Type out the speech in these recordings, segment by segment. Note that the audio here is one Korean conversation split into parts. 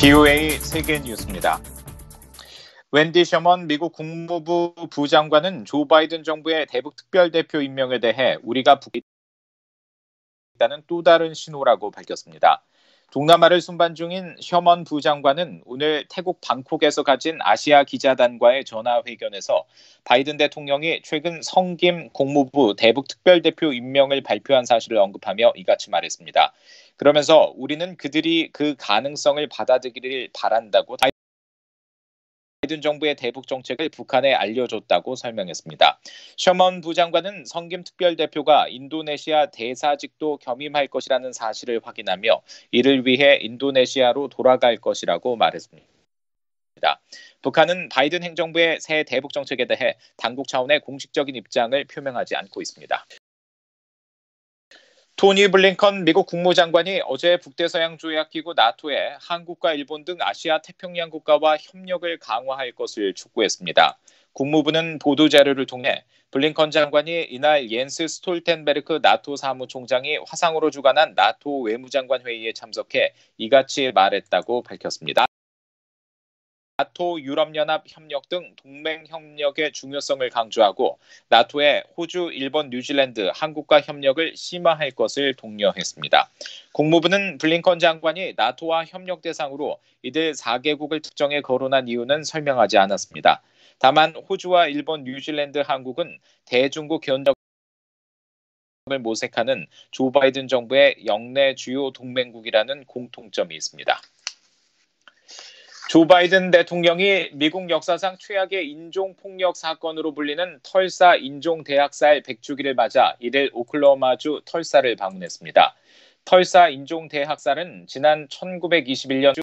BOA 세계 뉴스입니다. 웬디 셔먼 미국 국무부 부장관은 조 바이든 정부의 대북 특별대표 임명에 대해 우리가 있다는 또 다른 신호라고 밝혔습니다. 동남아를 순방 중인 셔먼 부장관은 오늘 태국 방콕에서 가진 아시아 기자단과의 전화회견에서 바이든 대통령이 최근 성김 국무부 대북 특별대표 임명을 발표한 사실을 언급하며 이같이 말했습니다. 그러면서 우리는 그들이 그 가능성을 받아들이길 바란다고 바이든 정부의 대북 정책을 북한에 알려줬다고 설명했습니다. 셔먼 부장관은 성김 특별대표가 인도네시아 대사직도 겸임할 것이라는 사실을 확인하며 이를 위해 인도네시아로 돌아갈 것이라고 말했습니다. 북한은 바이든 행정부의 새 대북 정책에 대해 당국 차원의 공식적인 입장을 표명하지 않고 있습니다. 토니 블링컨 미국 국무장관이 어제 북대서양조약기구 나토에 한국과 일본 등 아시아 태평양 국가와 협력을 강화할 것을 촉구했습니다. 국무부는 보도자료를 통해 블링컨 장관이 이날 옌스 스톨텐베르크 나토 사무총장이 화상으로 주관한 나토 외무장관 회의에 참석해 이같이 말했다고 밝혔습니다. 나토, 유럽연합 협력 등 동맹 협력의 중요성을 강조하고 나토의 호주, 일본, 뉴질랜드, 한국과 협력을 심화할 것을 독려했습니다. 국무부는 블링컨 장관이 나토와 협력 대상으로 이들 4개국을 특정해 거론한 이유는 설명하지 않았습니다. 다만 호주와 일본, 뉴질랜드, 한국은 대중국 견적을 모색하는 조 바이든 정부의 역내 주요 동맹국이라는 공통점이 있습니다. 조 바이든 대통령이 미국 역사상 최악의 인종폭력 사건으로 불리는 털사 인종대학살 100주기를 맞아 이를 오클라호마주 털사를 방문했습니다. 털사 인종대학살은 지난 1921년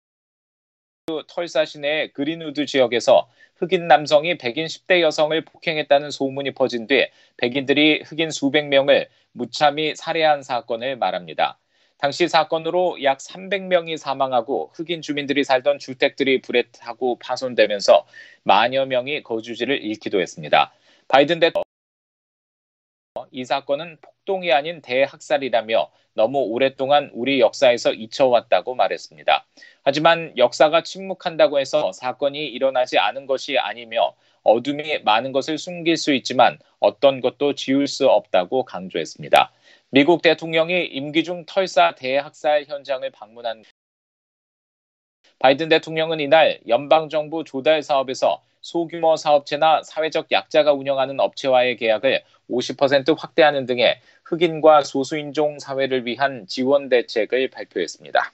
털사 시내의 그린우드 지역에서 흑인 남성이 백인 10대 여성을 폭행했다는 소문이 퍼진 뒤 백인들이 흑인 수백 명을 무참히 살해한 사건을 말합니다. 당시 사건으로 약 300명이 사망하고 흑인 주민들이 살던 주택들이 불에 타고 파손되면서 만여 명이 거주지를 잃기도 했습니다. 바이든 대통령은 이 사건은 폭동이 아닌 대학살이라며 너무 오랫동안 우리 역사에서 잊혀왔다고 말했습니다. 하지만 역사가 침묵한다고 해서 사건이 일어나지 않은 것이 아니며 어둠이 많은 것을 숨길 수 있지만 어떤 것도 지울 수 없다고 강조했습니다. 미국 대통령이 임기 중 털사 대학살 현장을 방문한 바이든 대통령은 이날 연방정부 조달 사업에서 소규모 사업체나 사회적 약자가 운영하는 업체와의 계약을 50% 확대하는 등의 흑인과 소수인종 사회를 위한 지원 대책을 발표했습니다.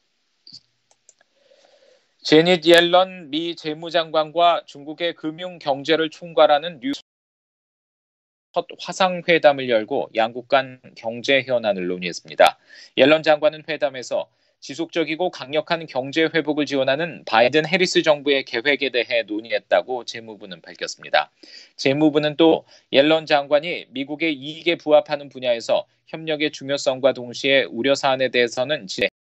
제닛 옐런 미 재무장관과 중국의 금융 경제를 총괄하는 첫 화상회담을 열고 양국 간 경제 현안을 논의했습니다. 옐런 장관은 회담에서 지속적이고 강력한 경제 회복을 지원하는 바이든 해리스 정부의 계획에 대해 논의했다고 재무부는 밝혔습니다. 재무부는 또 옐런 장관이 미국의 이익에 부합하는 분야에서 협력의 중요성과 동시에 우려 사안에 대해서는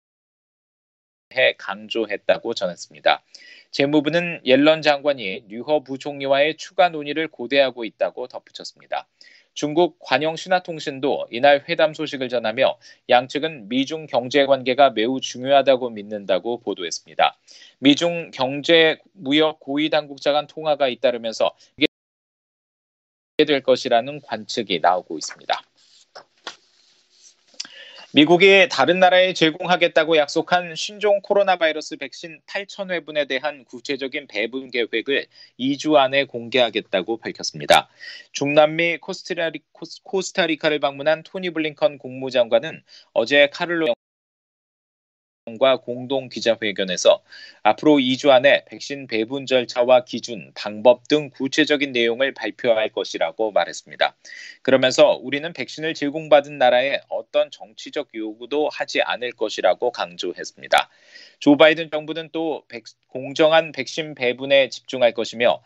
강조했다고 전했습니다. 재무부는 옐런 장관이 류허 부총리와의 추가 논의를 고대하고 있다고 덧붙였습니다. 중국 관영신화통신도 이날 회담 소식을 전하며 양측은 미중 경제 관계가 매우 중요하다고 믿는다고 보도했습니다. 미중 경제 무역 고위 당국자 간 통화가 잇따르면서 이게 될 것이라는 관측이 나오고 있습니다. 미국이 다른 나라에 제공하겠다고 약속한 신종 코로나 바이러스 백신 8,000회분에 대한 구체적인 배분 계획을 2주 안에 공개하겠다고 밝혔습니다. 중남미 코스타리카를 방문한 토니 블링컨 국무장관은 어제 카를로 과 공동 기자회견에서 앞으로 2주 안에 백신 배분 절차와 기준, 방법 등 구체적인 내용을 발표할 것이라고 말했습니다. 그러면서 우리는 백신을 제공받은 나라에 어떤 정치적 요구도 하지 않을 것이라고 강조했습니다. 조 바이든 정부는 또 공정한 백신 배분에 집중할 것이며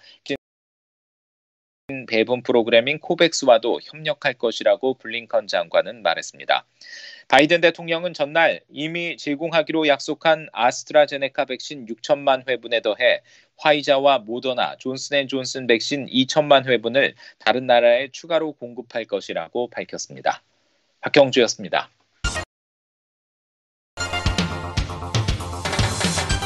배분 프로그램인 코백스와도 협력할 것이라고 블링컨 장관은 말했습니다. 바이든 대통령은 전날 이미 제공하기로 약속한 아스트라제네카 백신 6천만 회분에 더해 화이자와 모더나, 존슨앤존슨 백신 2천만 회분을 다른 나라에 추가로 공급할 것이라고 밝혔습니다. 박경주였습니다.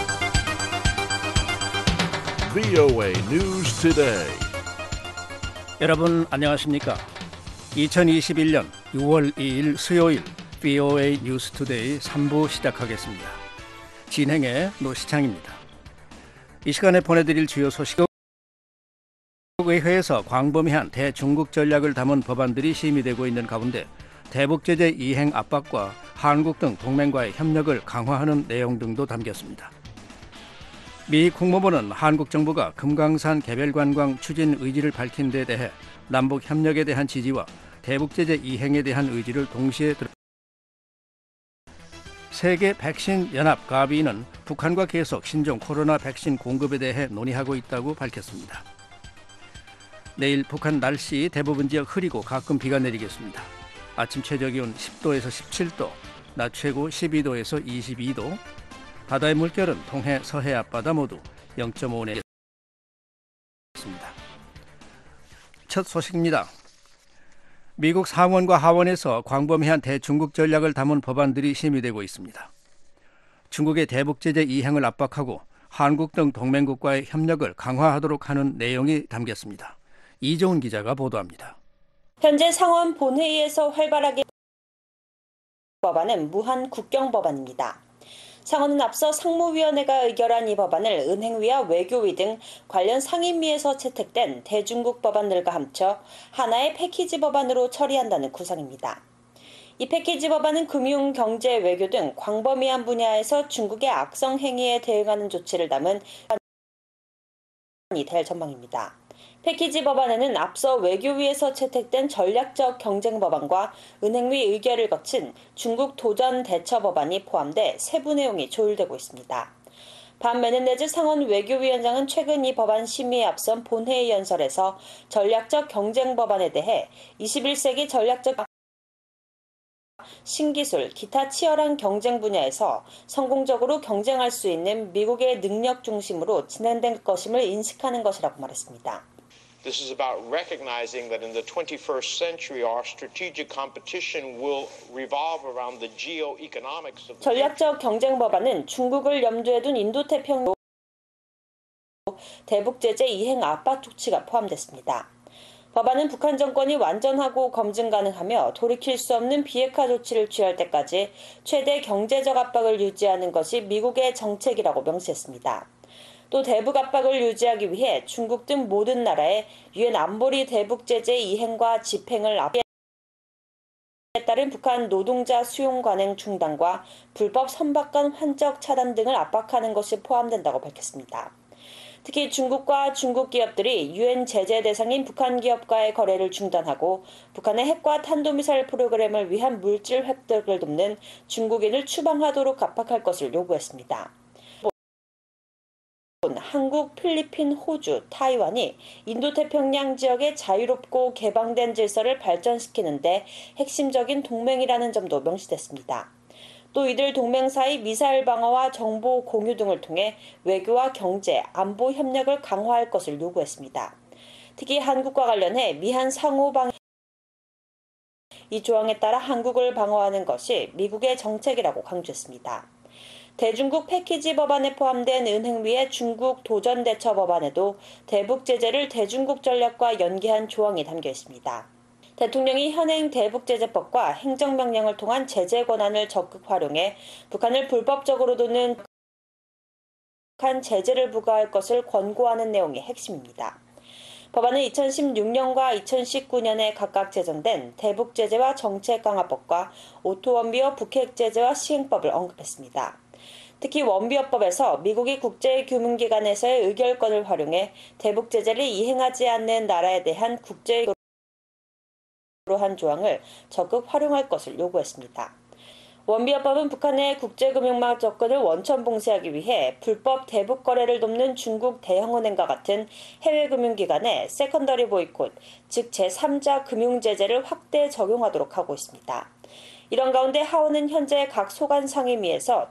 VOA News Today. 여러분 안녕하십니까? 2021년 6월 2일 수요일 VOA 뉴스 투데이 3부 시작하겠습니다. 진행의 노시창입니다. 이 시간에 보내드릴 주요 소식은 의회에서 광범위한 대중국 전략을 담은 법안들이 심의되고 있는 가운데 대북 제재 이행 압박과 한국 등 동맹과의 협력을 강화하는 내용 등도 담겼습니다. 미 국무부는 한국 정부가 금강산 개별관광 추진 의지를 밝힌 데 대해 남북 협력에 대한 지지와 대북 제재 이행에 대한 의지를 동시에 세계 백신 연합 가비는 북한과 계속 신종 코로나 백신 공급에 대해 논의하고 있다고 밝혔습니다. 내일 북한 날씨 대부분 지역 흐리고 가끔 비가 내리겠습니다. 아침 최저기온 10도에서 17도, 낮 최고 12도에서 22도, 바다의 물결은 동해, 서해 앞바다 모두 0.5내 있습니다. 첫 소식입니다. 미국 상원과 하원에서 광범위한 대중국 전략을 담은 법안들이 심의되고 있습니다. 중국의 대북 제재 이행을 압박하고 한국 등 동맹국과의 협력을 강화하도록 하는 내용이 담겼습니다. 이종훈 기자가 보도합니다. 현재 상원 본회의에서 활발하게 법안은 무한 국경 법안입니다. 상원은 앞서 상무위원회가 의결한 이 법안을 은행위와 외교위 등 관련 상임위에서 채택된 대중국 법안들과 합쳐 하나의 패키지 법안으로 처리한다는 구상입니다. 이 패키지 법안은 금융, 경제, 외교 등 광범위한 분야에서 중국의 악성 행위에 대응하는 조치를 담은 법안이 될 전망입니다. 패키지 법안에는 앞서 외교위에서 채택된 전략적 경쟁 법안과 은행위 의결을 거친 중국 도전 대처 법안이 포함돼 세부 내용이 조율되고 있습니다. 반 메네데즈 상원 외교위원장은 최근 이 법안 심의에 앞선 본회의 연설에서 전략적 경쟁 법안에 대해 21세기 전략적 신기술, 기타 치열한 경쟁 분야에서 성공적으로 경쟁할 수 있는 미국의 능력 중심으로 진행된 것임을 인식하는 것이라고 말했습니다. This is about recognizing that in the 21st century our strategic competition will revolve around the geoeconomics of the 전략적 경쟁 법안은 중국을 염두에 둔 인도태평양 대북 제재 이행 압박 조치가 포함됐습니다. 법안은 북한 정권이 완전하고 검증 가능하며 돌이킬 수 없는 비핵화 조치를 취할 때까지 최대 경제적 압박을 유지하는 것이 미국의 정책이라고 명시했습니다. 또 대북 압박을 유지하기 위해 중국 등 모든 나라에 유엔 안보리 대북 제재 이행과 집행을 압박에 따른 북한 노동자 수용 관행 중단과 불법 선박간 환적 차단 등을 압박하는 것이 포함된다고 밝혔습니다. 특히 중국과 중국 기업들이 유엔 제재 대상인 북한 기업과의 거래를 중단하고 북한의 핵과 탄도미사일 프로그램을 위한 물질 획득을 돕는 중국인을 추방하도록 압박할 것을 요구했습니다. 한국, 필리핀, 호주, 타이완이 인도태평양 지역의 자유롭고 개방된 질서를 발전시키는 데 핵심적인 동맹이라는 점도 명시됐습니다. 또 이들 동맹 사이 미사일 방어와 정보 공유 등을 통해 외교와 경제, 안보 협력을 강화할 것을 요구했습니다. 특히 한국과 관련해 미한 상호 방위 이 조항에 따라 한국을 방어하는 것이 미국의 정책이라고 강조했습니다. 대중국 패키지 법안에 포함된 은행위의 중국 도전 대처 법안에도 대북 제재를 대중국 전략과 연계한 조항이 담겨 있습니다. 대통령이 현행 대북제재법과 행정명령을 통한 제재 권한을 적극 활용해 북한을 불법적으로 돕는 북한 제재를 부과할 것을 권고하는 내용이 핵심입니다. 법안은 2016년과 2019년에 각각 제정된 대북제재와 정책강화법과 오토원비어 북핵제재와 시행법을 언급했습니다. 특히 원비어법에서 미국이 국제금융기관에서의 의결권을 활용해 대북 제재를 이행하지 않는 나라에 대한 국제로 한 조항을 적극 활용할 것을 요구했습니다. 원비어법은 북한의 국제금융망 접근을 원천 봉쇄하기 위해 불법 대북 거래를 돕는 중국 대형은행과 같은 해외 금융기관에 세컨더리 보이콧, 즉 제3자 금융제재를 확대 적용하도록 하고 있습니다. 이런 가운데 하원은 현재 각 소관 상임위에서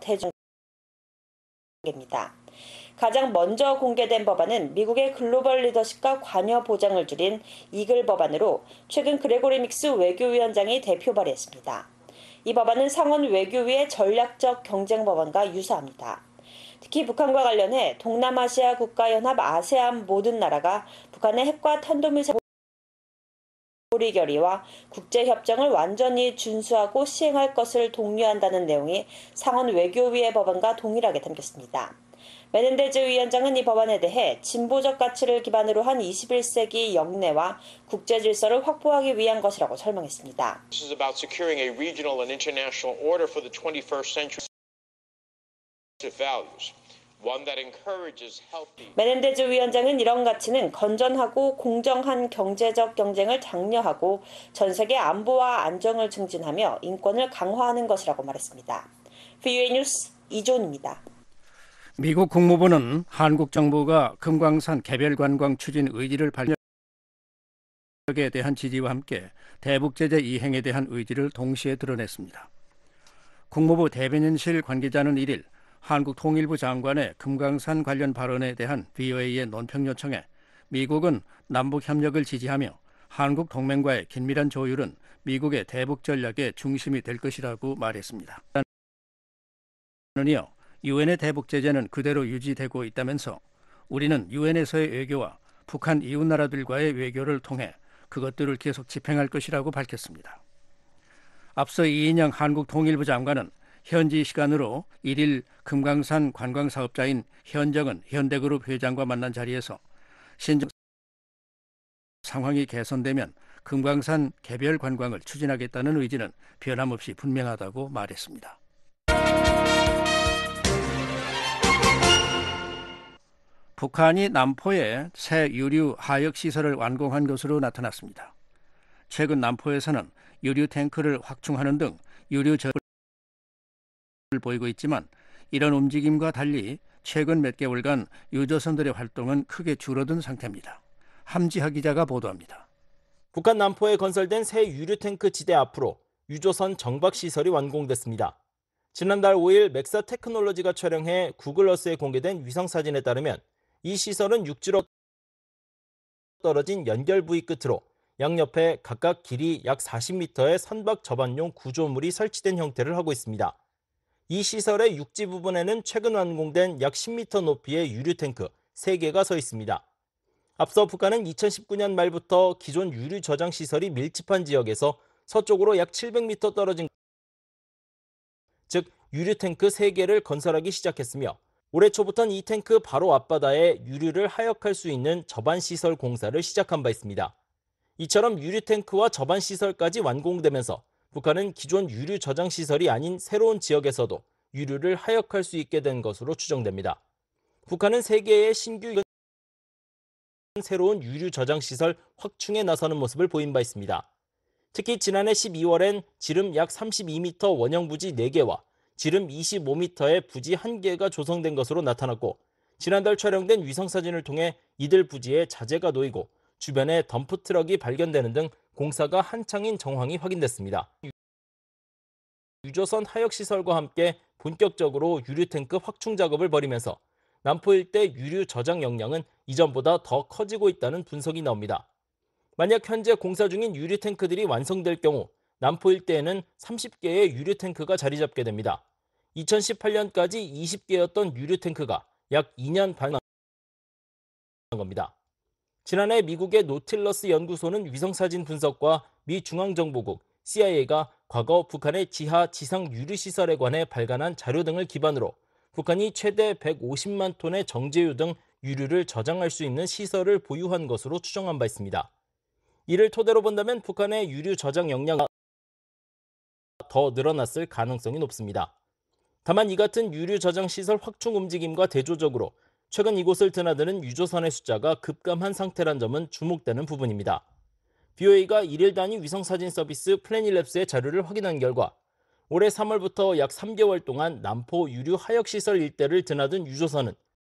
대중입니다. 가장 먼저 공개된 법안은 미국의 글로벌 리더십과 관여 보장을 줄인 이글 법안으로 최근 그레고리 믹스 외교위원장이 대표 발의했습니다. 이 법안은 상원 외교위의 전략적 경쟁 법안과 유사합니다. 특히 북한과 관련해 동남아시아 국가연합 아세안 모든 나라가 북한의 핵과 탄도미사일 고리 결의와 국제협정을 완전히 준수하고 시행할 것을 독려한다는 내용이 상원 외교위의 법안과 동일하게 담겼습니다. 메넨데즈 위원장은 이 법안에 대해 진보적 가치를 기반으로 한 21세기 영내와 국제 질서를 확보하기 위한 것이라고 설명했습니다. This is about securing a regional and international order for the 21st century values. One that encourages healthy. 메넨데즈 위원장은 이런 가치는 건전하고 공정한 경제적 경쟁을 장려하고 전 세계 안보와 안정을 증진하며 인권을 강화하는 것이라고 말했습니다. VOA 뉴스 이존입니다. 미국 국무부는 한국 정부가 금강산 개별 관광 추진 의지를 발표에 대한 지지와 함께 대북 제재 이행에 대한 의지를 동시에 드러냈습니다. 국무부 대변인실 관계자는 1일 한국 통일부 장관의 금강산 관련 발언에 대한 VOA의 논평 요청에 미국은 남북 협력을 지지하며 한국 동맹과의 긴밀한 조율은 미국의 대북 전략의 중심이 될 것이라고 말했습니다. 이어 유엔의 대북 제재는 그대로 유지되고 있다면서 우리는 유엔에서의 외교와 북한 이웃 나라들과의 외교를 통해 그것들을 계속 집행할 것이라고 밝혔습니다. 앞서 이인영 한국 통일부 장관은 현지 시간으로 1일 금강산 관광사업자인 현정은 현대그룹 회장과 만난 자리에서 신정 상황이 개선되면 금강산 개별 관광을 추진하겠다는 의지는 변함없이 분명하다고 말했습니다. 북한이 남포에 새 유류 하역 시설을 완공한 것으로 나타났습니다. 최근 남포에서는 유류 탱크를 확충하는 등 유류 저을 보이고 있지만 이런 움직임과 달리 최근 몇 개월간 유조선들의 활동은 크게 줄어든 상태입니다. 함지하 기자가 보도합니다. 북한 남포에 건설된 새 유류 탱크 지대 앞으로 유조선 정박 시설이 완공됐습니다. 지난달 5일 맥사 테크놀로지가 촬영해 구글어스에 공개된 위성 사진에 따르면 이 시설은 육지로 떨어진 연결 부위 끝으로 양옆에 각각 길이 약 40m의 선박 접안용 구조물이 설치된 형태를 하고 있습니다. 이 시설의 육지 부분에는 최근 완공된 약 10m 높이의 유류 탱크 3개가 서 있습니다. 앞서 북한은 2019년 말부터 기존 유류 저장 시설이 밀집한 지역에서 서쪽으로 약 700m 떨어진 즉 유류 탱크 3개를 건설하기 시작했으며 올해 초부터는 이 탱크 바로 앞바다에 유류를 하역할 수 있는 접안시설 공사를 시작한 바 있습니다. 이처럼 유류 탱크와 접안시설까지 완공되면서 북한은 기존 유류 저장 시설이 아닌 새로운 지역에서도 유류를 하역할 수 있게 된 것으로 추정됩니다. 북한은 3개의 신규 새로운 유류 저장 시설 확충에 나서는 모습을 보인 바 있습니다. 특히 지난해 12월엔 지름 약 32m 원형 부지 4개와 지름 25m의 부지 1개가 조성된 것으로 나타났고 지난달 촬영된 위성사진을 통해 이들 부지에 자재가 놓이고 주변에 덤프트럭이 발견되는 등 공사가 한창인 정황이 확인됐습니다. 유조선 하역시설과 함께 본격적으로 유류탱크 확충 작업을 벌이면서 남포 일대 유류 저장 역량은 이전보다 더 커지고 있다는 분석이 나옵니다. 만약 현재 공사 중인 유류탱크들이 완성될 경우 남포 일대에는 30개의 유류탱크가 자리 잡게 됩니다. 2018년까지 20개였던 유류탱크가 약 2년 반 겁니다. 지난해 미국의 노틸러스 연구소는 위성사진 분석과 미 중앙정보국 CIA가 과거 북한의 지하 지상 유류시설에 관해 발간한 자료 등을 기반으로 북한이 최대 150만 톤의 정제유 등 유류를 저장할 수 있는 시설을 보유한 것으로 추정한 바 있습니다. 이를 토대로 본다면 북한의 유류 저장 역량이 더 늘어났을 가능성이 높습니다. 다만 이 같은 유류 저장 시설 확충 움직임과 대조적으로 최근 이곳을 드나드는 유조선의 숫자가 급감한 상태란 점은 주목되는 부분입니다. BOA가 1일 단위 위성사진 서비스 플래닛랩스의 자료를 확인한 결과 올해 3월부터 약 3개월 동안 남포 유류 하역시설 일대를 드나든 유조선은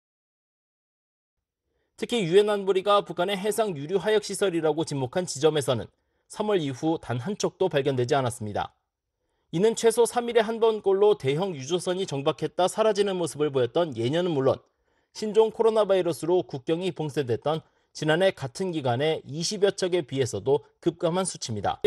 특히 유엔 안보리가 북한의 해상 유류 하역시설이라고 지목한 지점에서는 3월 이후 단 한 척도 발견되지 않았습니다. 이는 최소 3일에 한 번꼴로 대형 유조선이 정박했다 사라지는 모습을 보였던 예년은 물론 신종 코로나 바이러스로 국경이 봉쇄됐던 지난해 같은 기간에 20여 척에 비해서도 급감한 수치입니다.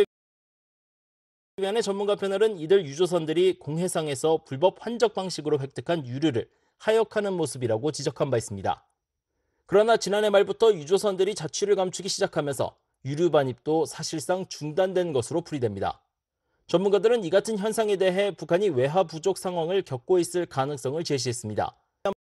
위안의 전문가 패널은 이들 유조선들이 공해상에서 불법 환적 방식으로 획득한 유류를 하역하는 모습이라고 지적한 바 있습니다. 그러나 지난해 말부터 유조선들이 자취를 감추기 시작하면서 유류 반입도 사실상 중단된 것으로 풀이됩니다. 전문가들은 이 같은 현상에 대해 북한이 외화 부족 상황을 겪고 있을 가능성을 제시했습니다.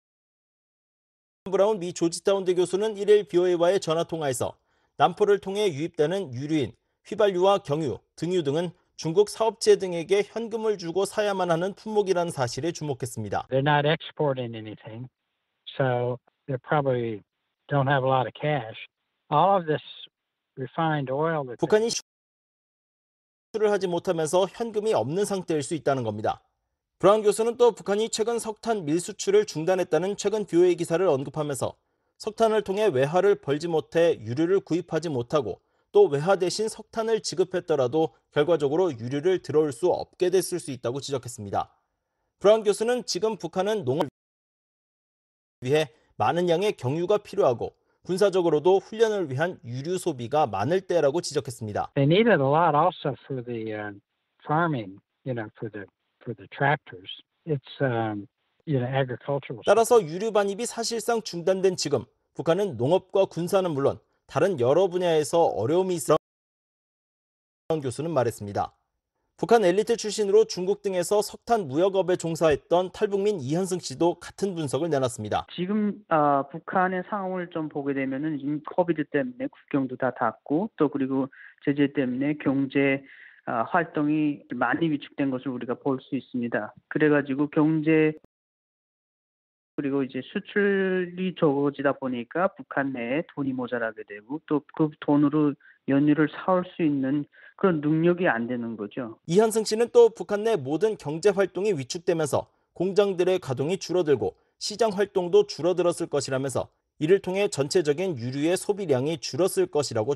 브라운 미 조지타운대 교수는 1일 BOA와의 전화통화에서 남포를 통해 유입되는 유류인 휘발유와 경유, 등유 등은 중국 사업체 등에게 현금을 주고 사야만 하는 품목이라는 사실에 주목했습니다. They're not exporting anything, so they probably don't have a lot of cash. All of this refined oil that 북한이 수출을 하지 못하면서 현금이 없는 상태일 수 있다는 겁니다. 브라운 교수는 또 북한이 최근 석탄 밀수출을 중단했다는 최근 BOA 기사를 언급하면서 석탄을 통해 외화를 벌지 못해 유류를 구입하지 못하고 또 외화 대신 석탄을 지급했더라도 결과적으로 유류를 들어올 수 없게 됐을 수 있다고 지적했습니다. 브라운 교수는 지금 북한은 농업을 위해 많은 양의 경유가 필요하고 군사적으로도 훈련을 위한 유류 소비가 많을 때라고 지적했습니다. they needed a lot also for the farming, for the tractors. It's agricultural. 따라서 유류 반입이 사실상 중단된 지금 북한은 농업과 군사는 물론 다른 여러 분야에서 어려움이 있으라고 교수는 말했습니다. 북한 엘리트 출신으로 중국 등에서 석탄 무역업에 종사했던 탈북민 이현승 씨도 같은 분석을 내놨습니다. 지금 북한의 상황을 좀 보게 되면은 이미 코비드 때문에 국경도 다 닫고 또 그리고 제재 때문에 경제 활동이 많이 위축된 것을 우리가 볼 수 있습니다. 그래가지고 경제 그리고 이제 수출이 적어지다 보니까 북한 내에 돈이 모자라게 되고 또 그 돈으로 연료를 사올 수 있는 그런 능력이 안 되는 거죠. 이현승 씨는 또 북한 내 모든 경제 활동이 위축되면서 공장들의 가동이 줄어들고 시장 활동도 줄어들었을 것이라면서 이를 통해 전체적인 유류의 소비량이 줄었을 것이라고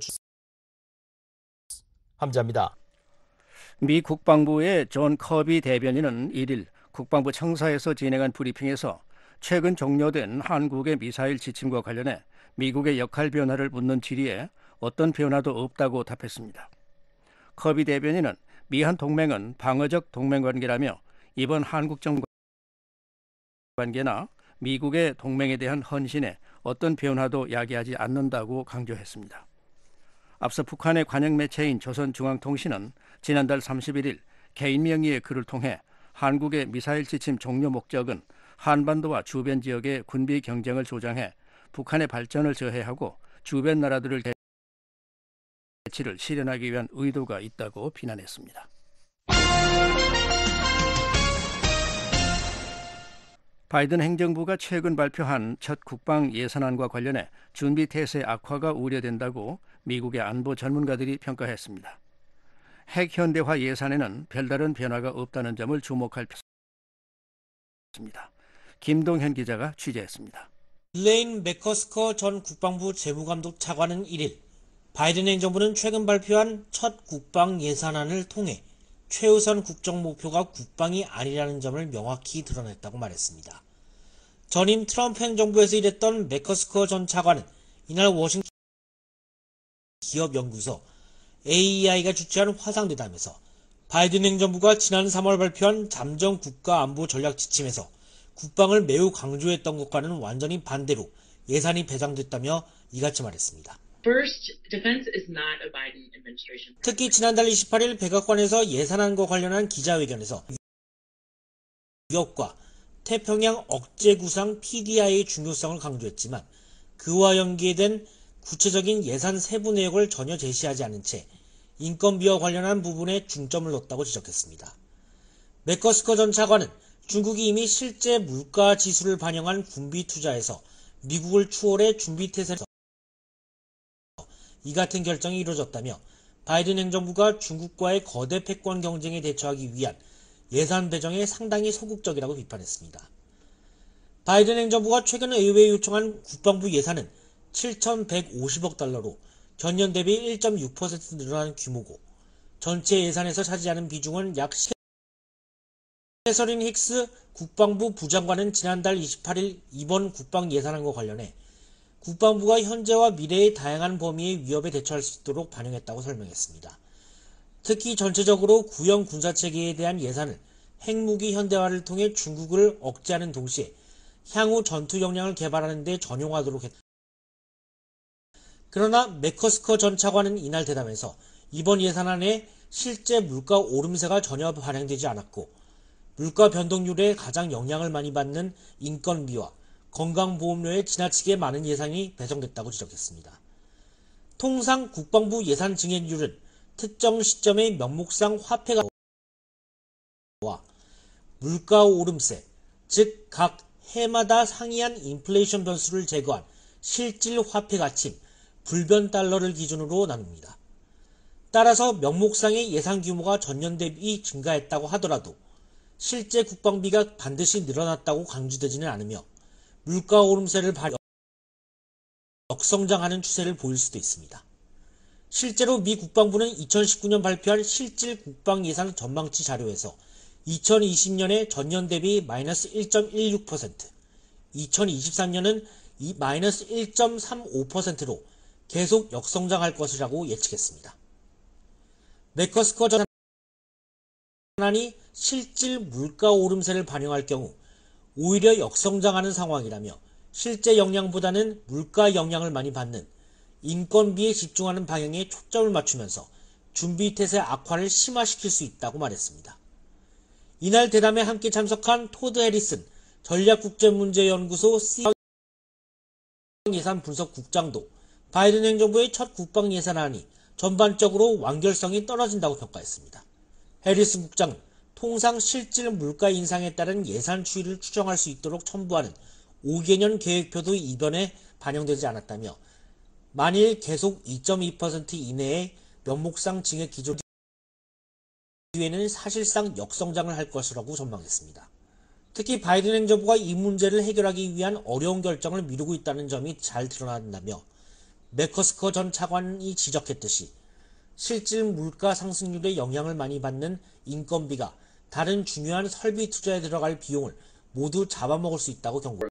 함재합니다. 미 국방부의 존 커비 대변인은 1일 국방부 청사에서 진행한 브리핑에서 최근 종료된 한국의 미사일 지침과 관련해 미국의 역할 변화를 묻는 질의에 어떤 변화도 없다고 답했습니다. 커비 대변인은 미한 동맹은 방어적 동맹관계라며 이번 한국 정부 관계나 미국의 동맹에 대한 헌신에 어떤 변화도 야기하지 않는다고 강조했습니다. 앞서 북한의 관영 매체인 조선중앙통신은 지난달 31일 개인 명의의 글을 통해 한국의 미사일 지침 종료 목적은 한반도와 주변 지역의 군비 경쟁을 조장해 북한의 발전을 저해하고 주변 나라들을 대치를 실현하기 위한 의도가 있다고 비난했습니다. 바이든 행정부가 최근 발표한 첫 국방 예산안과 관련해 준비 태세 악화가 우려된다고 미국의 안보 전문가들이 평가했습니다. 핵 현대화 예산에는 별다른 변화가 없다는 점을 주목할 필요합니다. 김동현 기자가 취재했습니다. 일레인 맥커스커 전 국방부 재무감독 차관은 1일 바이든 행정부는 최근 발표한 첫 국방 예산안을 통해 최우선 국정 목표가 국방이 아니라는 점을 명확히 드러냈다고 말했습니다. 전임 트럼프 행정부에서 일했던 맥커스커 전 차관은 이날 워싱턴 기업연구소 AEI가 주최한 화상대담에서 바이든 행정부가 지난 3월 발표한 잠정 국가안보 전략 지침에서 국방을 매우 강조했던 것과는 완전히 반대로 예산이 배정됐다며 이같이 말했습니다. 특히 지난달 28일 백악관에서 예산안과 관련한 기자회견에서 위협과 태평양 억제 구상 PDI의 중요성을 강조했지만 그와 연계된 구체적인 예산 세부 내역을 전혀 제시하지 않은 채 인건비와 관련한 부분에 중점을 뒀다고 지적했습니다. 맥커스커 전 차관은 중국이 이미 실제 물가 지수를 반영한 군비 투자에서 미국을 추월해 준비 태세에서 이 같은 결정이 이루어졌다며 바이든 행정부가 중국과의 거대 패권 경쟁에 대처하기 위한 예산 배정에 상당히 소극적이라고 비판했습니다. 바이든 행정부가 최근 의회에 요청한 국방부 예산은 7,150억 달러로 전년 대비 1.6% 늘어난 규모고 전체 예산에서 차지하는 비중은 약 캐서린 힉스 국방부 부장관은 지난달 28일 이번 국방 예산안과 관련해 국방부가 현재와 미래의 다양한 범위의 위협에 대처할 수 있도록 반영했다고 설명했습니다. 특히 전체적으로 구형 군사체계에 대한 예산을 핵무기 현대화를 통해 중국을 억제하는 동시에 향후 전투 역량을 개발하는 데 전용하도록 했다. 그러나 맥커스커 전 차관은 이날 대담에서 이번 예산안에 실제 물가 오름세가 전혀 반영되지 않았고 물가 변동률에 가장 영향을 많이 받는 인건비와 건강보험료에 지나치게 많은 예산이 배정됐다고 지적했습니다. 통상 국방부 예산 증액률은 특정 시점의 명목상 화폐가 물가 오름세, 즉 각 해마다 상이한 인플레이션 변수를 제거한 실질 화폐 가침, 불변 달러를 기준으로 나눕니다. 따라서 명목상의 예산 규모가 전년 대비 증가했다고 하더라도 실제 국방비가 반드시 늘어났다고 강조되지는 않으며 물가 오름세를 역성장하는 추세를 보일 수도 있습니다. 실제로 미 국방부는 2019년 발표한 실질 국방 예산 전망치 자료에서 2020년에 전년 대비 마이너스 1.16%, 2023년은 마이너스 1.35%로 계속 역성장할 것이라고 예측했습니다. 맥커스커 전 차관이 실질 물가 오름세를 반영할 경우 오히려 역성장하는 상황이라며 실제 영향보다는 물가 영향을 많이 받는 인건비에 집중하는 방향에 초점을 맞추면서 준비태세 악화를 심화시킬 수 있다고 말했습니다. 이날 대담에 함께 참석한 토드 해리슨 전략국제문제연구소 예산분석국장도 바이든 행정부의 첫 국방 예산안이 전반적으로 완결성이 떨어진다고 평가했습니다. 해리슨 국장은 통상 실질 물가 인상에 따른 예산 추이를 추정할 수 있도록 첨부하는 5개년 계획표도 이번에 반영되지 않았다며 만일 계속 2.2% 이내의 명목상 증액 기조 뒤에는 사실상 역성장을 할 것이라고 전망했습니다. 특히 바이든 행정부가 이 문제를 해결하기 위한 어려운 결정을 미루고 있다는 점이 잘 드러난다며 맥커스커 전 차관이 지적했듯이 실질 물가 상승률에 영향을 많이 받는 인건비가 다른 중요한 설비 투자에 들어갈 비용을 모두 잡아먹을 수 있다고 경고했습니다.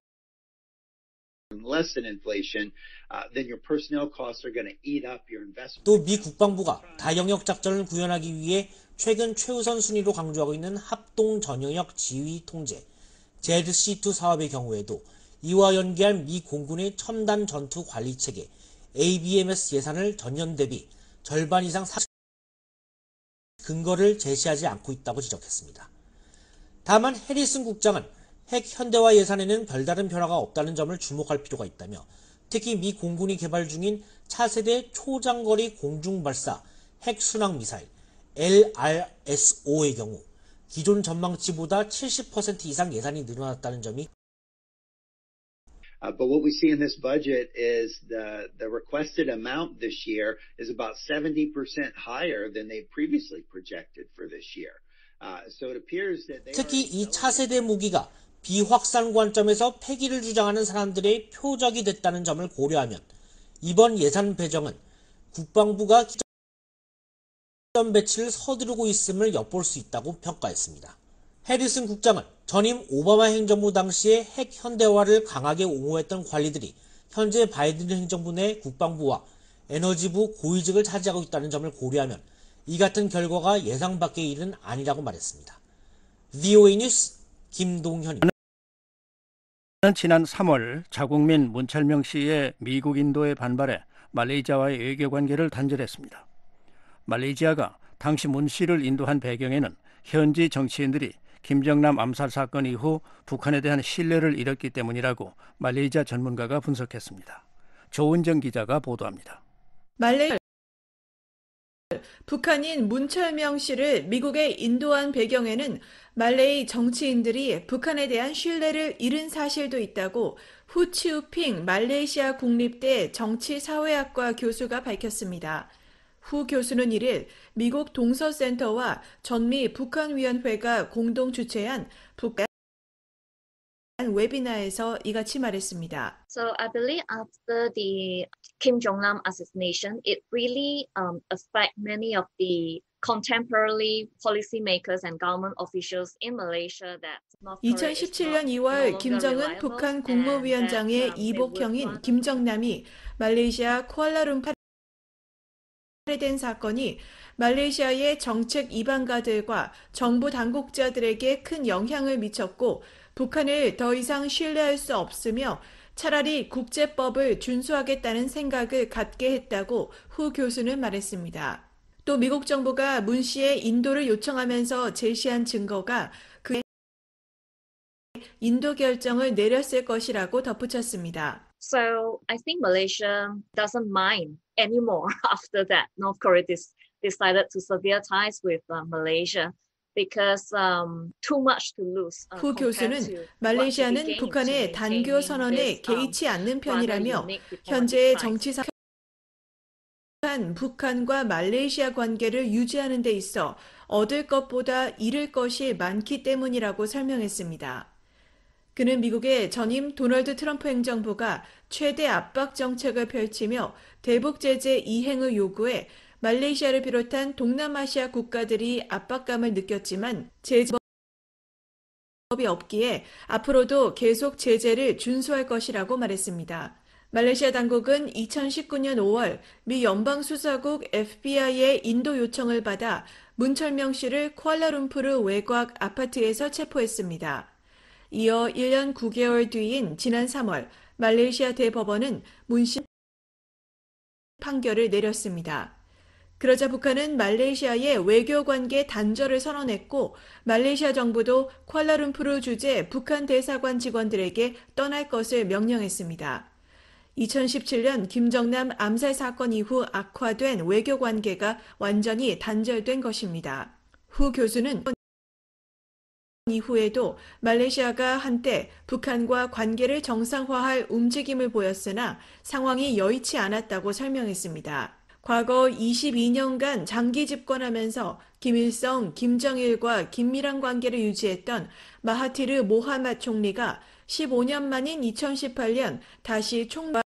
또 미 국방부가 다영역 작전을 구현하기 위해 최근 최우선 순위로 강조하고 있는 합동 전영역 지휘 통제 ZC2 사업의 경우에도 이와 연계한 미 공군의 첨단 전투 관리 체계 ABMS 예산을 전년 대비 절반 이상 근거를 제시하지 않고 있다고 지적했습니다. 다만 해리슨 국장은 핵 현대화 예산에는 별다른 변화가 없다는 점을 주목할 필요가 있다며 특히 미 공군이 개발 중인 차세대 초장거리 공중발사 핵순항미사일 LRSO의 경우 기존 전망치보다 70% 이상 예산이 늘어났다는 점이 But what we see in this budget is the requested amount this year is about 70% higher than they previously projected for this year. So it appears that 특히 이 차세대 무기가 비확산 관점에서 폐기를 주장하는 사람들의 표적이 됐다는 점을 고려하면 이번 예산 배정은 국방부가 기점 배치를 서두르고 있음을 엿볼 수 있다고 평가했습니다. 해리슨 국장은 전임 오바마 행정부 당시에 핵 현대화를 강하게 옹호했던 관리들이 현재 바이든 행정부 내 국방부와 에너지부 고위직을 차지하고 있다는 점을 고려하면 이 같은 결과가 예상 밖의 일은 아니라고 말했습니다. VOA 뉴스 김동현입니다. 지난 3월 자국민 문철명 씨의 미국 인도에 반발해 말레이시아와의 외교관계를 단절했습니다. 말레이시아가 당시 문 씨를 인도한 배경에는 현지 정치인들이 김정남 암살 사건 이후 북한에 대한 신뢰를 잃었기 때문이라고 말레이시아 전문가가 분석했습니다. 조은정 기자가 보도합니다. 북한인 문철명 씨를 미국에 인도한 배경에는 말레이 정치인들이 북한에 대한 신뢰를 잃은 사실도 있다고 후치우핑 말레이시아 국립대 정치사회학과 교수가 밝혔습니다. 후 교수는 1일 미국 동서센터와 전미 북한위원회가 공동 주최한 북한 웨비나에서 이같이 말했습니다. So I believe after the Kim Jong-nam assassination, it really affect many of the contemporary policymakers and government officials in Malaysia that 2017년 2월 김정은 북한 국무위원장의 이복형인 김정남이 말레이시아 쿠알라룸푸르에 된 사건이 말레이시아의 정책 이방가들과 정부 당국자들에게 큰 영향을 미쳤고 북한을 더 이상 신뢰할 수 없으며 차라리 국제법을 준수하겠다는 생각을 갖게 했다고 후 교수는 말했습니다. 또 미국 정부가 문 씨의 인도를 요청하면서 제시한 증거가 그의 인도 결정을 내렸을 것이라고 덧붙였습니다. So I think Malaysia doesn't mind anymore after that. North Korea decided to sever ties with Malaysia. Because too much to lose. 후 교수는 말레이시아는 북한의 단교 선언에 개의치 않는 편이라며 현재의 정치상 북한과 말레이시아 관계를 유지하는 데 있어 얻을 것보다 잃을 것이 많기 때문이라고 설명했습니다. 그는 미국의 전임 도널드 트럼프 행정부가 최대 압박 정책을 펼치며 대북 제재 이행을 요구해 말레이시아를 비롯한 동남아시아 국가들이 압박감을 느꼈지만 제재법이 없기에 앞으로도 계속 제재를 준수할 것이라고 말했습니다. 말레이시아 당국은 2019년 5월 미 연방수사국 FBI의 인도 요청을 받아 문철명 씨를 쿠알라룸푸르 외곽 아파트에서 체포했습니다. 이어 1년 9개월 뒤인 지난 3월 말레이시아 대법원은 문 씨 판결을 내렸습니다. 그러자 북한은 말레이시아의 외교관계 단절을 선언했고 말레이시아 정부도 쿠알라룸푸르 주재 북한 대사관 직원들에게 떠날 것을 명령했습니다. 2017년 김정남 암살 사건 이후 악화된 외교관계가 완전히 단절된 것입니다. 후 교수는 이후에도 말레이시아가 한때 북한과 관계를 정상화할 움직임을 보였으나 상황이 여의치 않았다고 설명했습니다. 과거 22년간 장기 집권하면서 김일성, 김정일과 긴밀한 관계를 유지했던 마하티르 모하맛 총리가 15년 만인 2018년 다시 총리와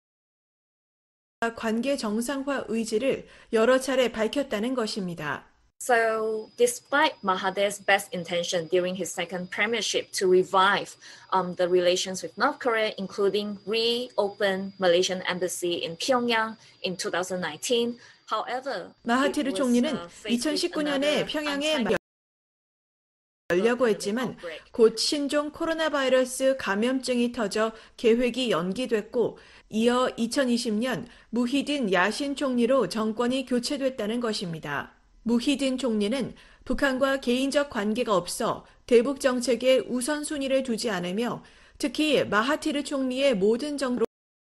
관계 정상화 의지를 여러 차례 밝혔다는 것입니다. So, despite Mahathir's best intention during his second premiership to revive the relations with North Korea, including reopen Malaysian embassy in Pyongyang in 2019, however, 마하티르 총리는 2019년에 평양에 열려고 했지만 곧 신종 코로나 바이러스 감염증이 터져 계획이 연기됐고 이어 2020년 무히딘 야신 총리로 정권이 교체됐다는 것입니다. 무히딘 총리는 북한과 개인적 관계가 없어 대북 정책에 우선순위를 두지 않으며 특히 마하티르 총리의 모든 정책으로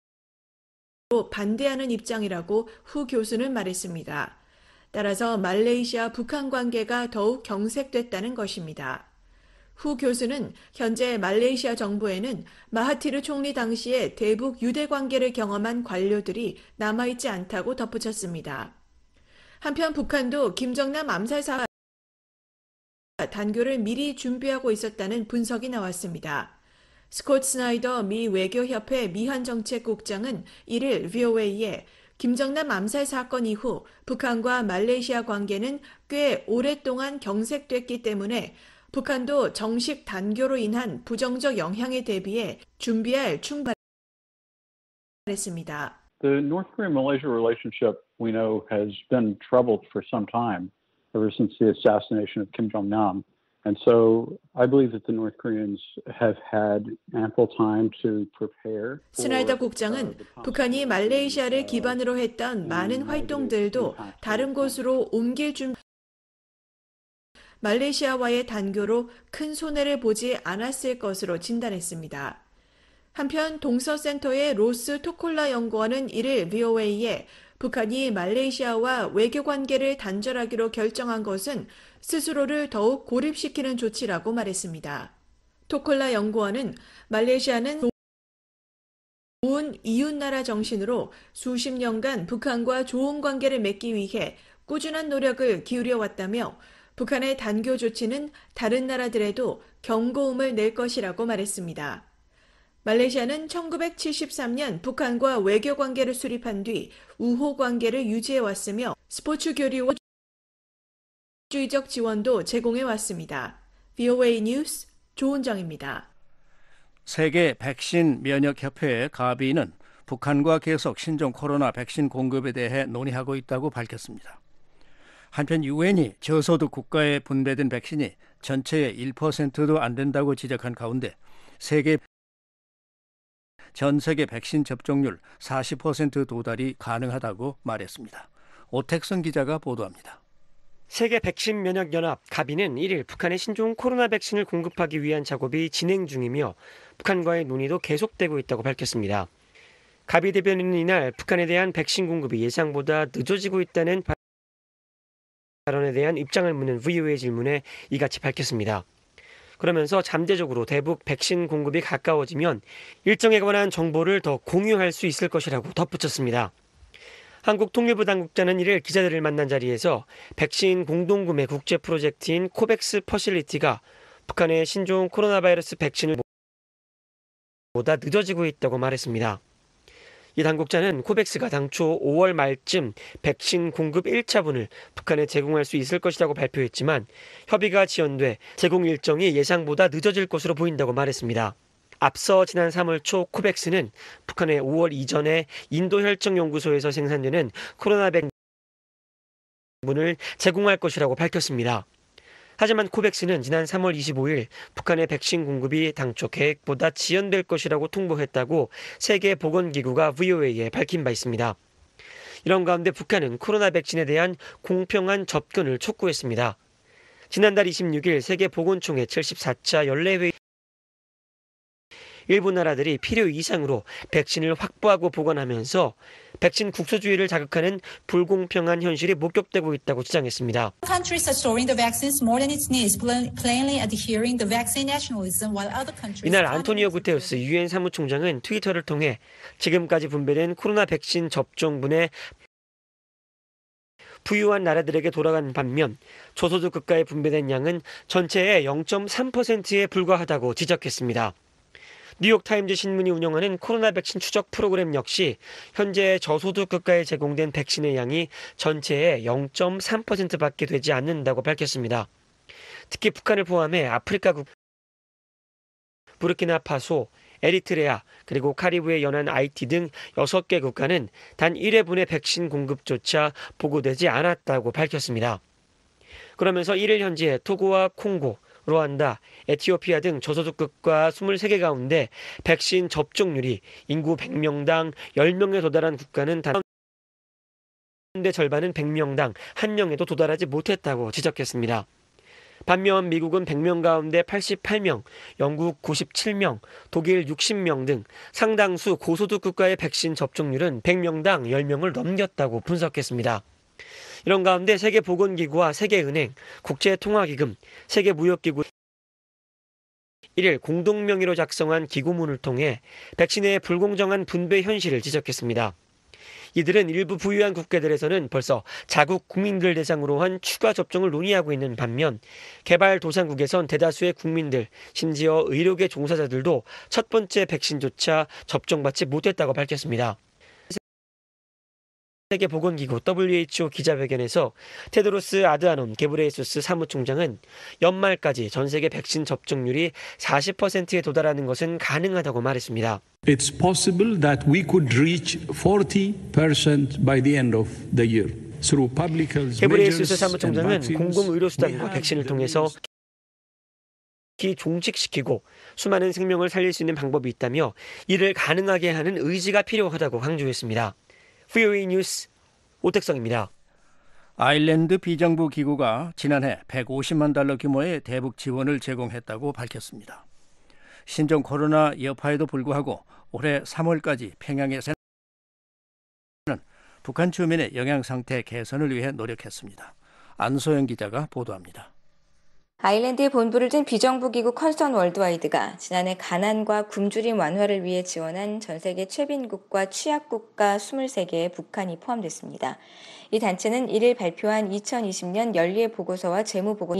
반대하는 입장이라고 후 교수는 말했습니다. 따라서 말레이시아 북한 관계가 더욱 경색됐다는 것입니다. 후 교수는 현재 말레이시아 정부에는 마하티르 총리 당시에 대북 유대 관계를 경험한 관료들이 남아있지 않다고 덧붙였습니다. 한편 북한도 김정남 암살 사건 단교를 미리 준비하고 있었다는 분석이 나왔습니다. 스콧 스나이더 미 외교협회 미한정책국장은 1일 VOA에 김정남 암살 사건 이후 북한과 말레이시아 관계는 꽤 오랫동안 경색됐기 때문에 북한도 정식 단교로 인한 부정적 영향에 대비해 준비할 충분했습니다. The North Korea-Malaysia relationship, we know, has been troubled for some time, ever since the assassination of Kim Jong-nam. And so I believe that the North Koreans have had ample time to prepare. 스나이더 국장은 북한이 말레이시아를 기반으로 했던 많은 활동들도 다른 곳으로 옮길 준비 말레이시아와의 단교로 큰 손해를 보지 않았을 것으로 진단했습니다. 한편 동서센터의 로스 토콜라 연구원은 1일 VOA에 북한이 말레이시아와 외교관계를 단절하기로 결정한 것은 스스로를 더욱 고립시키는 조치라고 말했습니다. 토콜라 연구원은 말레이시아는 좋은 이웃나라 정신으로 수십 년간 북한과 좋은 관계를 맺기 위해 꾸준한 노력을 기울여왔다며 북한의 단교 조치는 다른 나라들에도 경고음을 낼 것이라고 말했습니다. 말레이시아는 1973년 북한과 외교 관계를 수립한 뒤 우호 관계를 유지해왔으며 스포츠 교류와 주의적 지원도 제공해왔습니다. VOA 뉴스 조은정입니다. 세계 백신 면역협회 가비는 북한과 계속 신종 코로나 백신 공급에 대해 논의하고 있다고 밝혔습니다. 한편 유엔이 저소득 국가에 분배된 백신이 전체의 1%도 안 된다고 지적한 가운데 전 세계 백신 접종률 40% 도달이 가능하다고 말했습니다. 오택선 기자가 보도합니다. 세계 백신 면역 연합 가비는 1일 북한에 신종 코로나 백신을 공급하기 위한 작업이 진행 중이며 북한과의 논의도 계속되고 있다고 밝혔습니다. 가비 대변인은 이날 북한에 대한 백신 공급이 예상보다 늦어지고 있다는 발언에 대한 입장을 묻는 VOA의 질문에 이같이 밝혔습니다. 그러면서 잠재적으로 대북 백신 공급이 가까워지면 일정에 관한 정보를 더 공유할 수 있을 것이라고 덧붙였습니다. 한국통일부 당국자는 1일 기자들을 만난 자리에서 백신 공동구매 국제 프로젝트인 코백스 퍼실리티가 북한의 신종 코로나 바이러스 백신을 보다 늦어지고 있다고 말했습니다. 이 당국자는 코백스가 당초 5월 말쯤 백신 공급 1차분을 북한에 제공할 수 있을 것이라고 발표했지만 협의가 지연돼 제공 일정이 예상보다 늦어질 것으로 보인다고 말했습니다. 앞서 지난 3월 초 코백스는 북한에 5월 이전에 인도혈청연구소에서 생산되는 코로나 백신을 제공할 것이라고 밝혔습니다. 하지만 코백스는 지난 3월 25일 북한의 백신 공급이 당초 계획보다 지연될 것이라고 통보했다고 세계보건기구가 VOA에 밝힌 바 있습니다. 이런 가운데 북한은 코로나 백신에 대한 공평한 접근을 촉구했습니다. 지난달 26일 세계보건총회 74차 연례회의 일부 나라들이 필요 이상으로 백신을 확보하고 보관하면서 백신 국소주의를 자극하는 불공평한 현실이 목격되고 있다고 주장했습니다. 이날 안토니오 구테우스 유엔 사무총장은 트위터를 통해 지금까지 분배된 코로나 백신 접종분의 부유한 나라들에게 돌아간 반면 저소득 국가에 분배된 양은 전체의 0.3%에 불과하다고 지적했습니다. 뉴욕타임즈 신문이 운영하는 코로나 백신 추적 프로그램 역시 현재 저소득 국가에 제공된 백신의 양이 전체의 0.3%밖에 되지 않는다고 밝혔습니다. 특히 북한을 포함해 아프리카국, 부르키나파소, 에리트레아, 그리고 카리브해 연안 아이티 등 6개 국가는 단 1회분의 백신 공급조차 보고되지 않았다고 밝혔습니다. 그러면서 1일 현재 토고와 콩고, 루안다, 에티오피아 등 저소득 국가 23개 가운데 백신 접종률이 인구 100명당 10명에 도달한 국가는 단 절반은 100명당 1명에도 도달하지 못했다고 지적했습니다. 반면 미국은 100명 가운데 88명, 영국 97명, 독일 60명 등 상당수 고소득 국가의 백신 접종률은 100명당 10명을 넘겼다고 분석했습니다. 이런 가운데 세계보건기구와 세계은행, 국제통화기금, 세계무역기구 1일 공동명의로 작성한 기고문을 통해 백신의 불공정한 분배 현실을 지적했습니다. 이들은 일부 부유한 국가들에서는 벌써 자국 국민들 대상으로 한 추가 접종을 논의하고 있는 반면 개발도상국에선 대다수의 국민들, 심지어 의료계 종사자들도 첫 번째 백신조차 접종받지 못했다고 밝혔습니다. 세계보건기구 WHO 기자회견에서 테드로스 아드하놈 게브레예수스 사무총장은 연말까지 전 세계 백신 접종률이 40%에 도달하는 것은 가능하다고 말했습니다. It's possible that we could reach 40% by the end of the year. Through public health 게브레예수스 사무총장은 공공의료수단과 백신을 통해서 종식시키고 수많은 생명을 살릴 수 있는 방법이 있다며 이를 가능하게 하는 의지가 필요하다고 강조했습니다. VOA 뉴스 오택성입니다. 아일랜드 비정부 기구가 지난해 150만 달러 규모의 대북 지원을 제공했다고 밝혔습니다. 신종 코로나 여파에도 불구하고 올해 3월까지 평양에서는 북한 주민의 영양 상태 개선을 위해 노력했습니다. 안소영 기자가 보도합니다. 아일랜드에 본부를 둔 비정부기구 컨선 월드와이드가 지난해 가난과 굶주림 완화를 위해 지원한 전세계 최빈국과 취약국가 23개에 북한이 포함됐습니다. 이 단체는 1일 발표한 2020년 연리의 보고서와 재무보고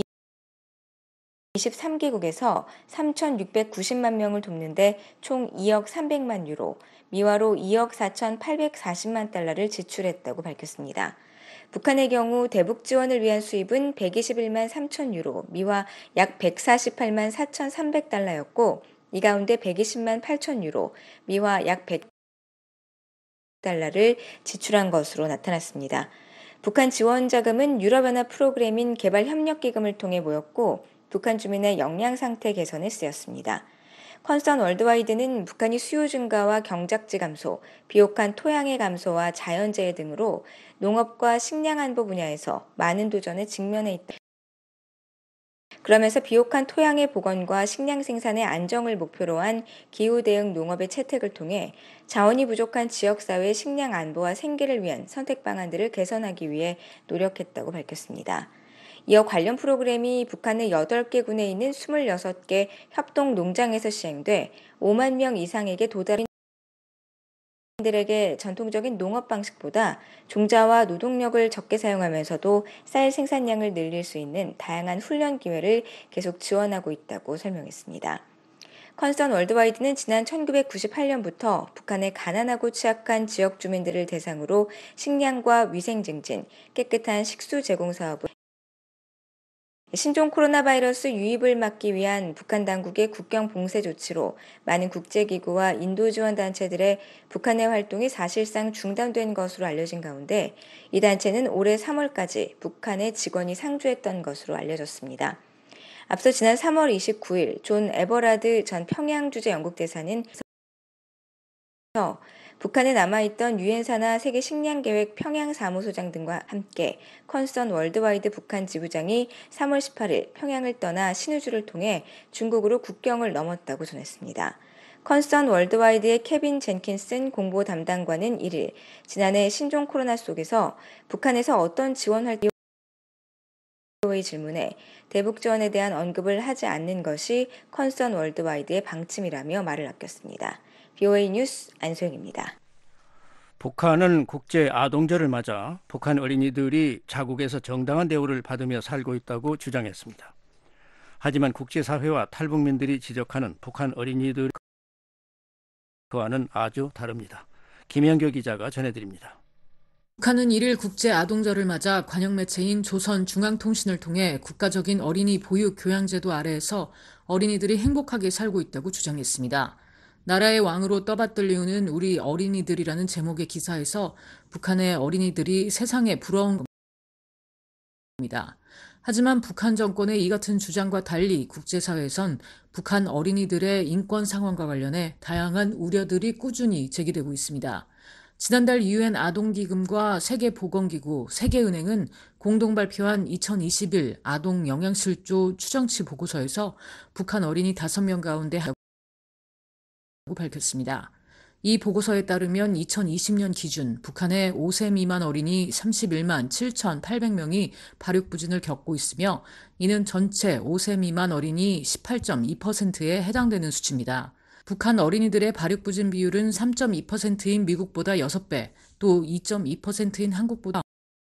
23개국에서 3,690만 명을 돕는데 총 2억 300만 유로, 미화로 2억 4,840만 달러를 지출했다고 밝혔습니다. 북한의 경우 대북 지원을 위한 수입은 121만 3천 유로, 미화 약 148만 4,300달러였고 이 가운데 120만 8천 유로, 미화 약 100달러를 지출한 것으로 나타났습니다. 북한 지원 자금은 유럽연합 프로그램인 개발협력기금을 통해 모였고 북한 주민의 영양 상태 개선에 쓰였습니다. 컨선 월드와이드는 북한이 수요 증가와 경작지 감소, 비옥한 토양의 감소와 자연재해 등으로 농업과 식량 안보 분야에서 많은 도전에 직면해 있다. 그러면서 비옥한 토양의 복원과 식량 생산의 안정을 목표로 한 기후 대응 농업의 채택을 통해 자원이 부족한 지역사회의 식량 안보와 생계를 위한 선택 방안들을 개선하기 위해 노력했다고 밝혔습니다. 이어 관련 프로그램이 북한의 8개 군에 있는 26개 협동 농장에서 시행돼 5만 명 이상에게 도달한 들에게 전통적인 농업 방식보다 종자와 노동력을 적게 사용하면서도 쌀 생산량을 늘릴 수 있는 다양한 훈련 기회를 계속 지원하고 있다고 설명했습니다. 컨선 월드와이드는 지난 1998년부터 북한의 가난하고 취약한 지역 주민들을 대상으로 식량과 위생 증진, 깨끗한 식수 제공 사업을 신종 코로나 바이러스 유입을 막기 위한 북한 당국의 국경 봉쇄 조치로 많은 국제기구와 인도 지원 단체들의 북한의 활동이 사실상 중단된 것으로 알려진 가운데 이 단체는 올해 3월까지 북한의 직원이 상주했던 것으로 알려졌습니다. 앞서 지난 3월 29일 존 에버라드 전 평양주재 영국대사는 북한에 남아있던 유엔사나 세계식량계획 평양사무소장 등과 함께 컨선 월드와이드 북한 지부장이 3월 18일 평양을 떠나 신우주를 통해 중국으로 국경을 넘었다고 전했습니다. 컨선 월드와이드의 케빈 젠킨슨 공보 담당관은 1일 지난해 신종 코로나 속에서 북한에서 어떤 지원 활동이 의 질문에 대북 지원에 대한 언급을 하지 않는 것이 컨선 월드와이드의 방침이라며 말을 아꼈습니다. BOA 뉴스 안소영입니다. 북한은 국제 아동절을 맞아 북한 어린이들이 자국에서 정당한 대우를 받으며 살고 있다고 주장했습니다. 하지만 국제사회와 탈북민들이 지적하는 북한 어린이들 그와는 아주 다릅니다. 김영교 기자가 전해드립니다. 북한은 1일 국제 아동절을 맞아 관영 매체인 조선중앙통신을 통해 국가적인 어린이 보육 교양제도 아래에서 어린이들이 행복하게 살고 있다고 주장했습니다. 나라의 왕으로 떠받들리우는 우리 어린이들이라는 제목의 기사에서 북한의 어린이들이 세상에 부러운 겁니다. 하지만 북한 정권의 이 같은 주장과 달리 국제사회에선 북한 어린이들의 인권 상황과 관련해 다양한 우려들이 꾸준히 제기되고 있습니다. 지난달 유엔 아동기금과 세계보건기구, 세계은행은 공동 발표한 2021 아동 영양실조 추정치 보고서에서 북한 어린이 5명 가운데 밝혔습니다. 이 보고서에 따르면 2020년 기준 북한의 5세 미만 어린이 31만 7,800명이 발육부진을 겪고 있으며 이는 전체 5세 미만 어린이 18.2%에 해당되는 수치입니다. 북한 어린이들의 발육부진 비율은 3.2%인 미국보다 6배, 또 2.2%인 한국보다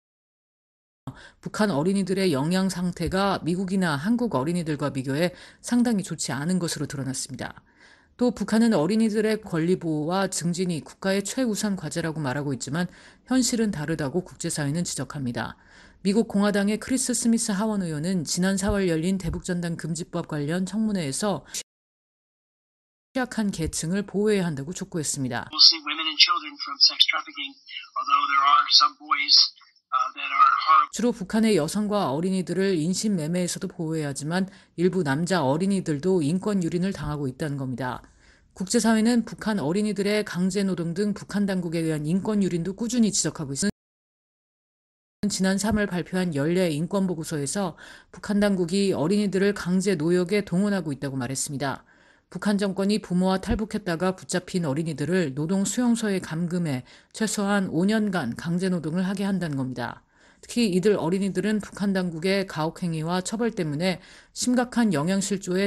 북한 어린이들의 영양 상태가 미국이나 한국 어린이들과 비교해 상당히 좋지 않은 것으로 드러났습니다. 또 북한은 어린이들의 권리 보호와 증진이 국가의 최우선 과제라고 말하고 있지만 현실은 다르다고 국제사회는 지적합니다. 미국 공화당의 크리스 스미스 하원 의원은 지난 4월 열린 대북전단 금지법 관련 청문회에서 취약한 계층을 보호해야 한다고 촉구했습니다. 주로 북한의 여성과 어린이들을 인신매매에서도 보호해야 하지만 일부 남자 어린이들도 인권 유린을 당하고 있다는 겁니다. 국제사회는 북한 어린이들의 강제노동 등 북한 당국에 의한 인권 유린도 꾸준히 지적하고 있습니다. 지난 3월 발표한 연례 인권보고서에서 북한 당국이 어린이들을 강제 노역에 동원하고 있다고 말했습니다. 북한 정권이 부모와 탈북했다가 붙잡힌 어린이들을 노동 수용소에 감금해 최소한 5년간 강제노동을 하게 한다는 겁니다. 특히 이들 어린이들은 북한 당국의 가혹행위와 처벌 때문에 심각한 영양실조에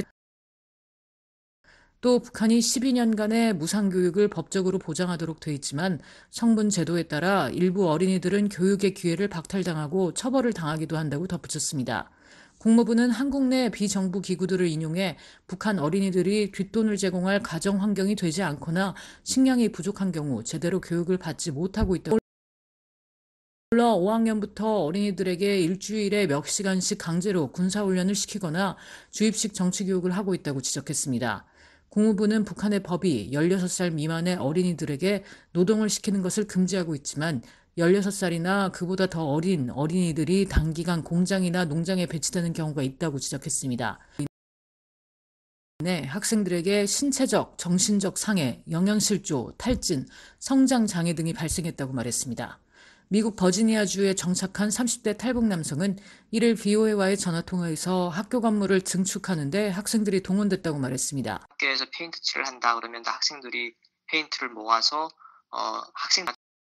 또 북한이 12년간의 무상교육을 법적으로 보장하도록 돼 있지만 성분 제도에 따라 일부 어린이들은 교육의 기회를 박탈당하고 처벌을 당하기도 한다고 덧붙였습니다. 국무부는 한국 내 비정부 기구들을 인용해 북한 어린이들이 뒷돈을 제공할 가정 환경이 되지 않거나 식량이 부족한 경우 제대로 교육을 받지 못하고 있다고 물론 5학년부터 어린이들에게 일주일에 몇 시간씩 강제로 군사훈련을 시키거나 주입식 정치교육을 하고 있다고 지적했습니다. 국무부는 북한의 법이 16살 미만의 어린이들에게 노동을 시키는 것을 금지하고 있지만 16살이나 그보다 더 어린 어린이들이 단기간 공장이나 농장에 배치되는 경우가 있다고 지적했습니다. 내내 학생들에게 신체적, 정신적 상해, 영양실조, 탈진, 성장 장애 등이 발생했다고 말했습니다. 미국 버지니아주에 정착한 30대 탈북 남성은 1일 BOA와의 전화통화에서 학교 건물을 증축하는 데 학생들이 동원됐다고 말했습니다. 학교에서 페인트 칠을 한다 그러면 학생들이 페인트를 모아서 학생당에서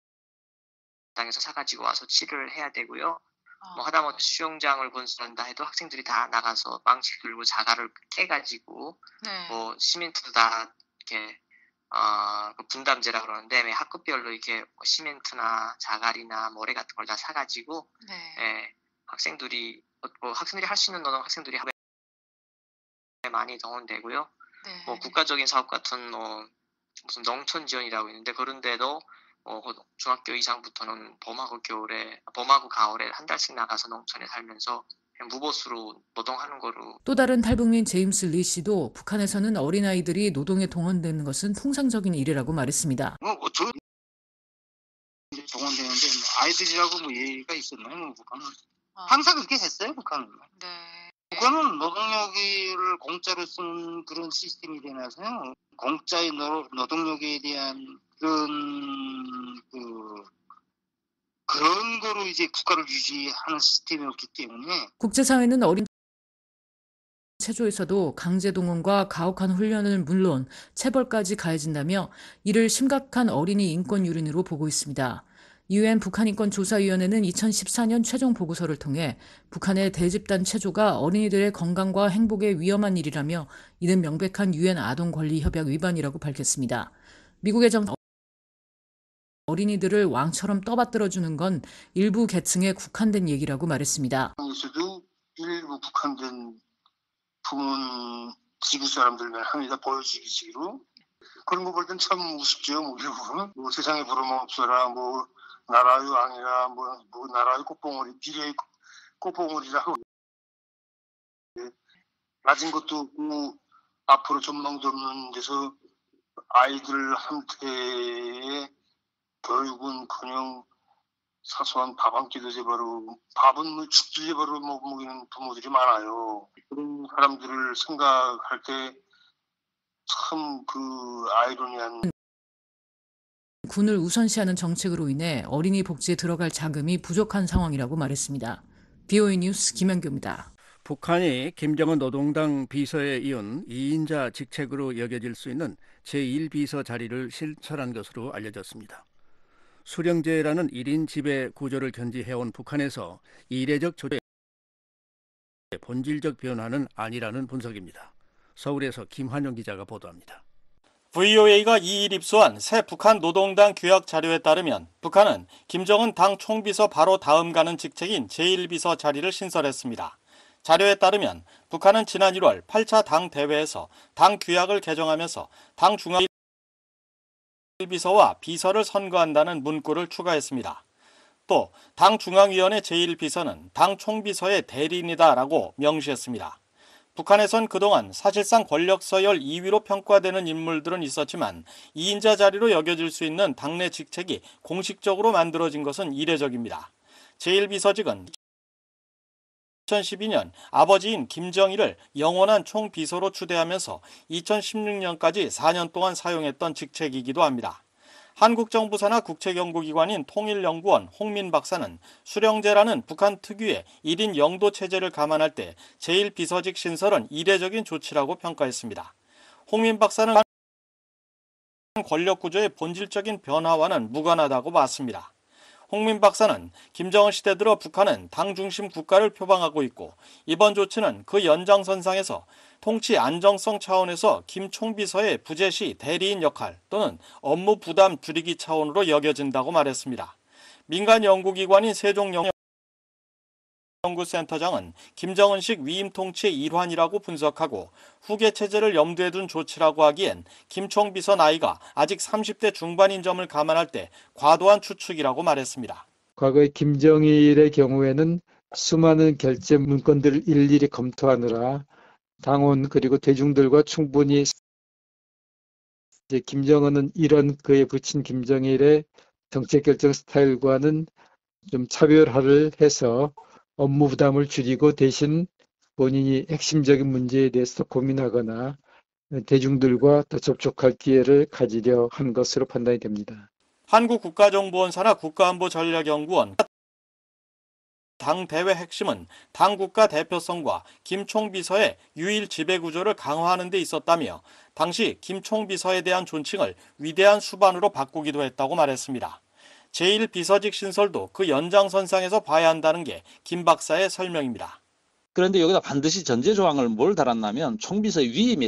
사가지고 와서 칠을 해야 되고요. 하다못해 수영장을 건설한다 해도 학생들이 다 나가서 망치 들고 자갈을 깨가지고 시멘트도 다 이렇게 분담제라 그러는데 학급별로 이렇게 시멘트나 자갈이나 모래 같은 걸 다 사가지고 학생들이 할 수 있는 노동 학생들이 많이 동원되고요. 국가적인 사업 같은 무슨 농촌 지원이라고 있는데 그런데도 중학교 이상부터는 봄하고 가을에 한 달씩 나가서 농촌에 살면서 무보수로 노동하는 거로. 또 다른 탈북민 제임스 리 씨도 북한에서는 어린아이들이 노동에 동원되는 것은 통상적인 일이라고 말했습니다. 동원되는데 아이들이라고 예의가 있었나요? 북한은 항상 그렇게 했어요. 북한은. 북한은 노동력을 공짜로 쓰는 그런 시스템이 되나서요. 공짜의 노동력에 대한 그런 거로 이제 국가를 유지하는 시스템이었기 때문에 국제사회는 어린 체조에서도 강제 동원과 가혹한 훈련은 물론 체벌까지 가해진다며 이를 심각한 어린이 인권 유린으로 보고 있습니다. UN 북한인권조사위원회는 2014년 최종 보고서를 통해 북한의 대집단 체조가 어린이들의 건강과 행복에 위험한 일이라며 이는 명백한 UN 아동권리협약 위반이라고 밝혔습니다. 미국의 어린이들을 왕처럼 떠받들어주는 건 일부 계층에 국한된 얘기라고 말했습니다. 여기서도 일부 국한된 부문 지구 사람들만 합니다. 보여주기식으로. 그런 거 볼 땐 참 우습죠. 뭐 세상에 부러움 없어라. 뭐 나라의 왕이라. 뭐 나라의 꽃봉오리. 비례의 꽃봉오리라고. 낮은 것도 없고 앞으로 전망도 없는 데서 아이들한테 교육은커녕 사소한 밥 한 끼도 제바로 밥은 죽도 제바로 먹이는 부모들이 많아요. 그런 사람들을 생각할 때 참 아이러니한. 군을 우선시하는 정책으로 인해 어린이 복지에 들어갈 자금이 부족한 상황이라고 말했습니다. BOA 뉴스 김현규입니다. 북한이 김정은 노동당 비서에 이은 2인자 직책으로 여겨질 수 있는 제1비서 자리를 실천한 것으로 알려졌습니다. 수령제라는 1인 지배 구조를 견지해온 북한에서 이례적 조치의 본질적 변화는 아니라는 분석입니다. 서울에서 김환영 기자가 보도합니다. VOA가 2일 입수한 새 북한 노동당 규약 자료에 따르면 북한은 김정은 당 총비서 바로 다음 가는 직책인 제1비서 자리를 신설했습니다. 자료에 따르면 북한은 지난 1월 8차 당 대회에서 당 규약을 개정하면서 당 중앙 비서와 비서를 선거한다는 문구를 추가했습니다. 또 당 중앙위원회 제1비서는 당 총비서의 대리인이다라고 명시했습니다. 북한에선 그동안 사실상 권력 서열 2위로 평가되는 인물들은 있었지만 2인자 자리로 여겨질 수 있는 당내 직책이 공식적으로 만들어진 것은 이례적입니다. 제1비서직은 2012년 아버지인 김정일을 영원한 총비서로 추대하면서 2016년까지 4년 동안 사용했던 직책이기도 합니다. 한국정부 산하 국책연구기관인 통일연구원 홍민 박사는 수령제라는 북한 특유의 1인 영도 체제를 감안할 때 제1비서직 신설은 이례적인 조치라고 평가했습니다. 홍민 박사는 권력 구조의 본질적인 변화와는 무관하다고 봤습니다. 홍민 박사는 김정은 시대 들어 북한은 당 중심 국가를 표방하고 있고 이번 조치는 그 연장선상에서 통치 안정성 차원에서 김 총비서의 부재시 대리인 역할 또는 업무 부담 줄이기 차원으로 여겨진다고 말했습니다. 민간 연구기관인 세종연구센터장은 김정은식 위임 통치의 일환이라고 분석하고 후계 체제를 염두에 둔 조치라고 하기엔 김 총비서 나이가 아직 30대 중반인 점을 감안할 때 과도한 추측이라고 말했습니다. 과거의 김정일의 경우에는 수많은 결재 문건들을 일일이 검토하느라 당원 그리고 대중들과 충분히 이제 김정은은 이런 그에 붙인 김정일의 정책 결정 스타일과는 좀 차별화를 해서 업무 부담을 줄이고 대신 본인이 핵심적인 문제에 대해서 고민하거나 대중들과 더 접촉할 기회를 가지려 한 것으로 판단이 됩니다. 한국국가정보원사나 국가안보전략연구원 당 대회 핵심은 당 국가 대표성과 김 총비서의 유일 지배구조를 강화하는 데 있었다며 당시 김 총비서에 대한 존칭을 위대한 수반으로 바꾸기도 했다고 말했습니다. 제1비서직 신설도 그 연장선상에서 봐야 한다는 게 김 박사의 설명입니다. 그런데 여기다 반드시 전제조항을 뭘 달았냐면 총비서의 위임이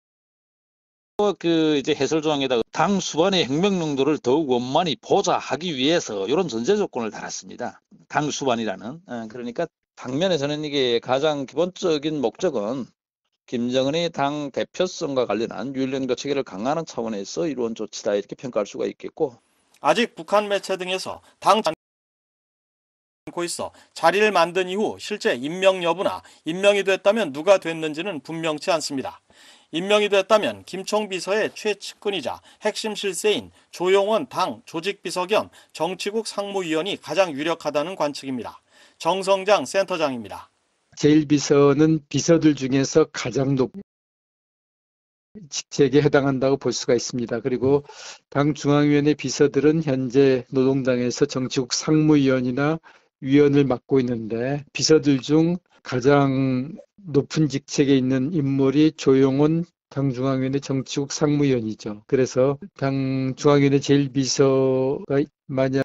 이제 해설조항에다가 당 수반의 혁명능도를 더욱 원만히 보좌하기 위해서 이런 전제 조건을 달았습니다. 당 수반이라는. 그러니까 당면에서는 이게 가장 기본적인 목적은 김정은의 당 대표성과 관련한 윤리능도 체계를 강화하는 차원에서 이루어진 조치다 이렇게 평가할 수가 있겠고. 아직 북한 매체 등에서 당 않고 있어 자리를 만든 이후 실제 임명 여부나 임명이 됐다면 누가 됐는지는 분명치 않습니다. 임명이 됐다면 김 총비서의 최측근이자 핵심 실세인 조용원 당 조직비서 겸 정치국 상무위원이 가장 유력하다는 관측입니다. 정성장 센터장입니다. 제1비서는 비서들 중에서 가장 높은 직책에 해당한다고 볼 수가 있습니다. 그리고 당 중앙위원회 비서들은 현재 노동당에서 정치국 상무위원이나 위원을 맡고 있는데 비서들 중 가장 높은 직책에 있는 인물이 조용원 당중앙위원회 정치국 상무위원이죠. 그래서 당중앙위원회 제1비서가 만약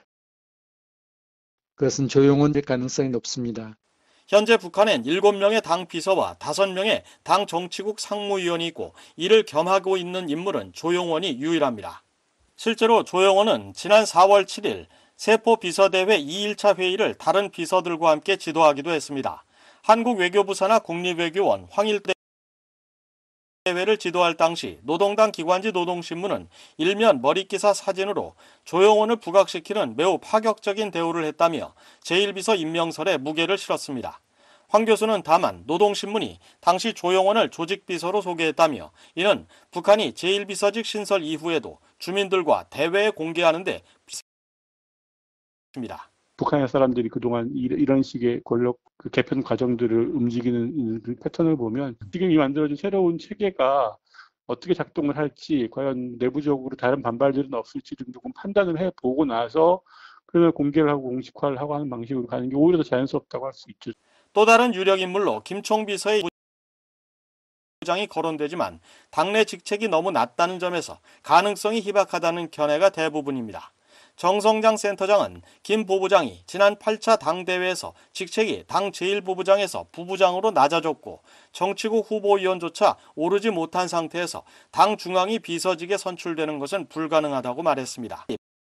그것은 조용원일 가능성이 높습니다. 현재 북한엔 7명의 당 비서와 5명의 당 정치국 상무위원이 있고 이를 겸하고 있는 인물은 조용원이 유일합니다. 실제로 조용원은 지난 4월 7일 세포비서대회 2일차 회의를 다른 비서들과 함께 지도하기도 했습니다. 한국 외교부사나 국립외교원 황일대 대회를 지도할 당시 노동당 기관지 노동신문은 일면 머릿기사 사진으로 조용원을 부각시키는 매우 파격적인 대우를 했다며 제1비서 임명설에 무게를 실었습니다. 황 교수는 다만 노동신문이 당시 조용원을 조직비서로 소개했다며 이는 북한이 제1비서직 신설 이후에도 주민들과 대외에 공개하는 데 있습니다. 북한의 사람들이 그동안 이런 식의 권력 개편 과정들을 움직이는 패턴을 보면 지금 이 만들어진 새로운 체계가 어떻게 작동을 할지 과연 내부적으로 다른 반발들은 없을지를 조금 판단을 해보고 나서 그걸 공개를 하고 공식화를 하고 하는 방식으로 가는 게 오히려 더 자연스럽다고 할 수 있죠. 또 다른 유력 인물로 김 총비서의 부장이 거론되지만 당내 직책이 너무 낮다는 점에서 가능성이 희박하다는 견해가 대부분입니다. 정성장 센터장은 김 부부장이 지난 8차 당대회에서 직책이 당 제1부부장에서 부부장으로 낮아졌고 정치국 후보위원조차 오르지 못한 상태에서 당 중앙위 비서직에 선출되는 것은 불가능하다고 말했습니다.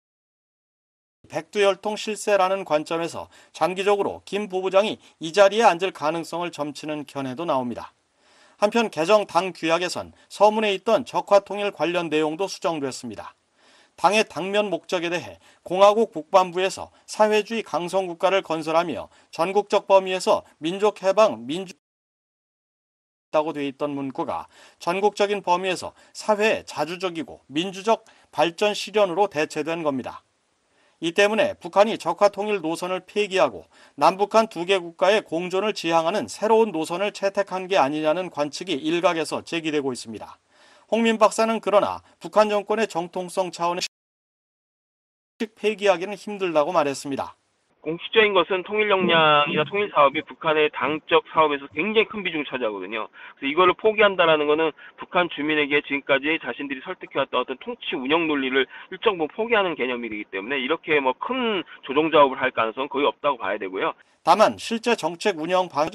백두혈통 실세라는 관점에서 장기적으로 김 부부장이 이 자리에 앉을 가능성을 점치는 견해도 나옵니다. 한편 개정 당 규약에선 서문에 있던 적화통일 관련 내용도 수정됐습니다. 당의 당면 목적에 대해 공화국 국방부에서 사회주의 강성국가를 건설하며 전국적 범위에서 민족해방 민주다고 돼 있던 문구가 전국적인 범위에서 사회의 자주적이고 민주적 발전 실현으로 대체된 겁니다. 이 때문에 북한이 적화통일 노선을 폐기하고 남북한 두 개 국가의 공존을 지향하는 새로운 노선을 채택한 게 아니냐는 관측이 일각에서 제기되고 있습니다. 홍민 박사는 그러나 북한 정권의 정통성 차원에서 폐기하기는 힘들다고 말했습니다. 공식적인 것은 통일 역량이나 통일 사업이 북한의 당적 사업에서 굉장히 큰 비중을 차지하거든요. 그래서 이거를 포기한다라는 것은 북한 주민에게 지금까지 자신들이 설득해왔던 어떤 통치 운영 논리를 일정 부분 포기하는 개념이기 때문에 이렇게 큰 조정 작업을 할 가능성은 거의 없다고 봐야 되고요. 다만 실제 정책 운영 방식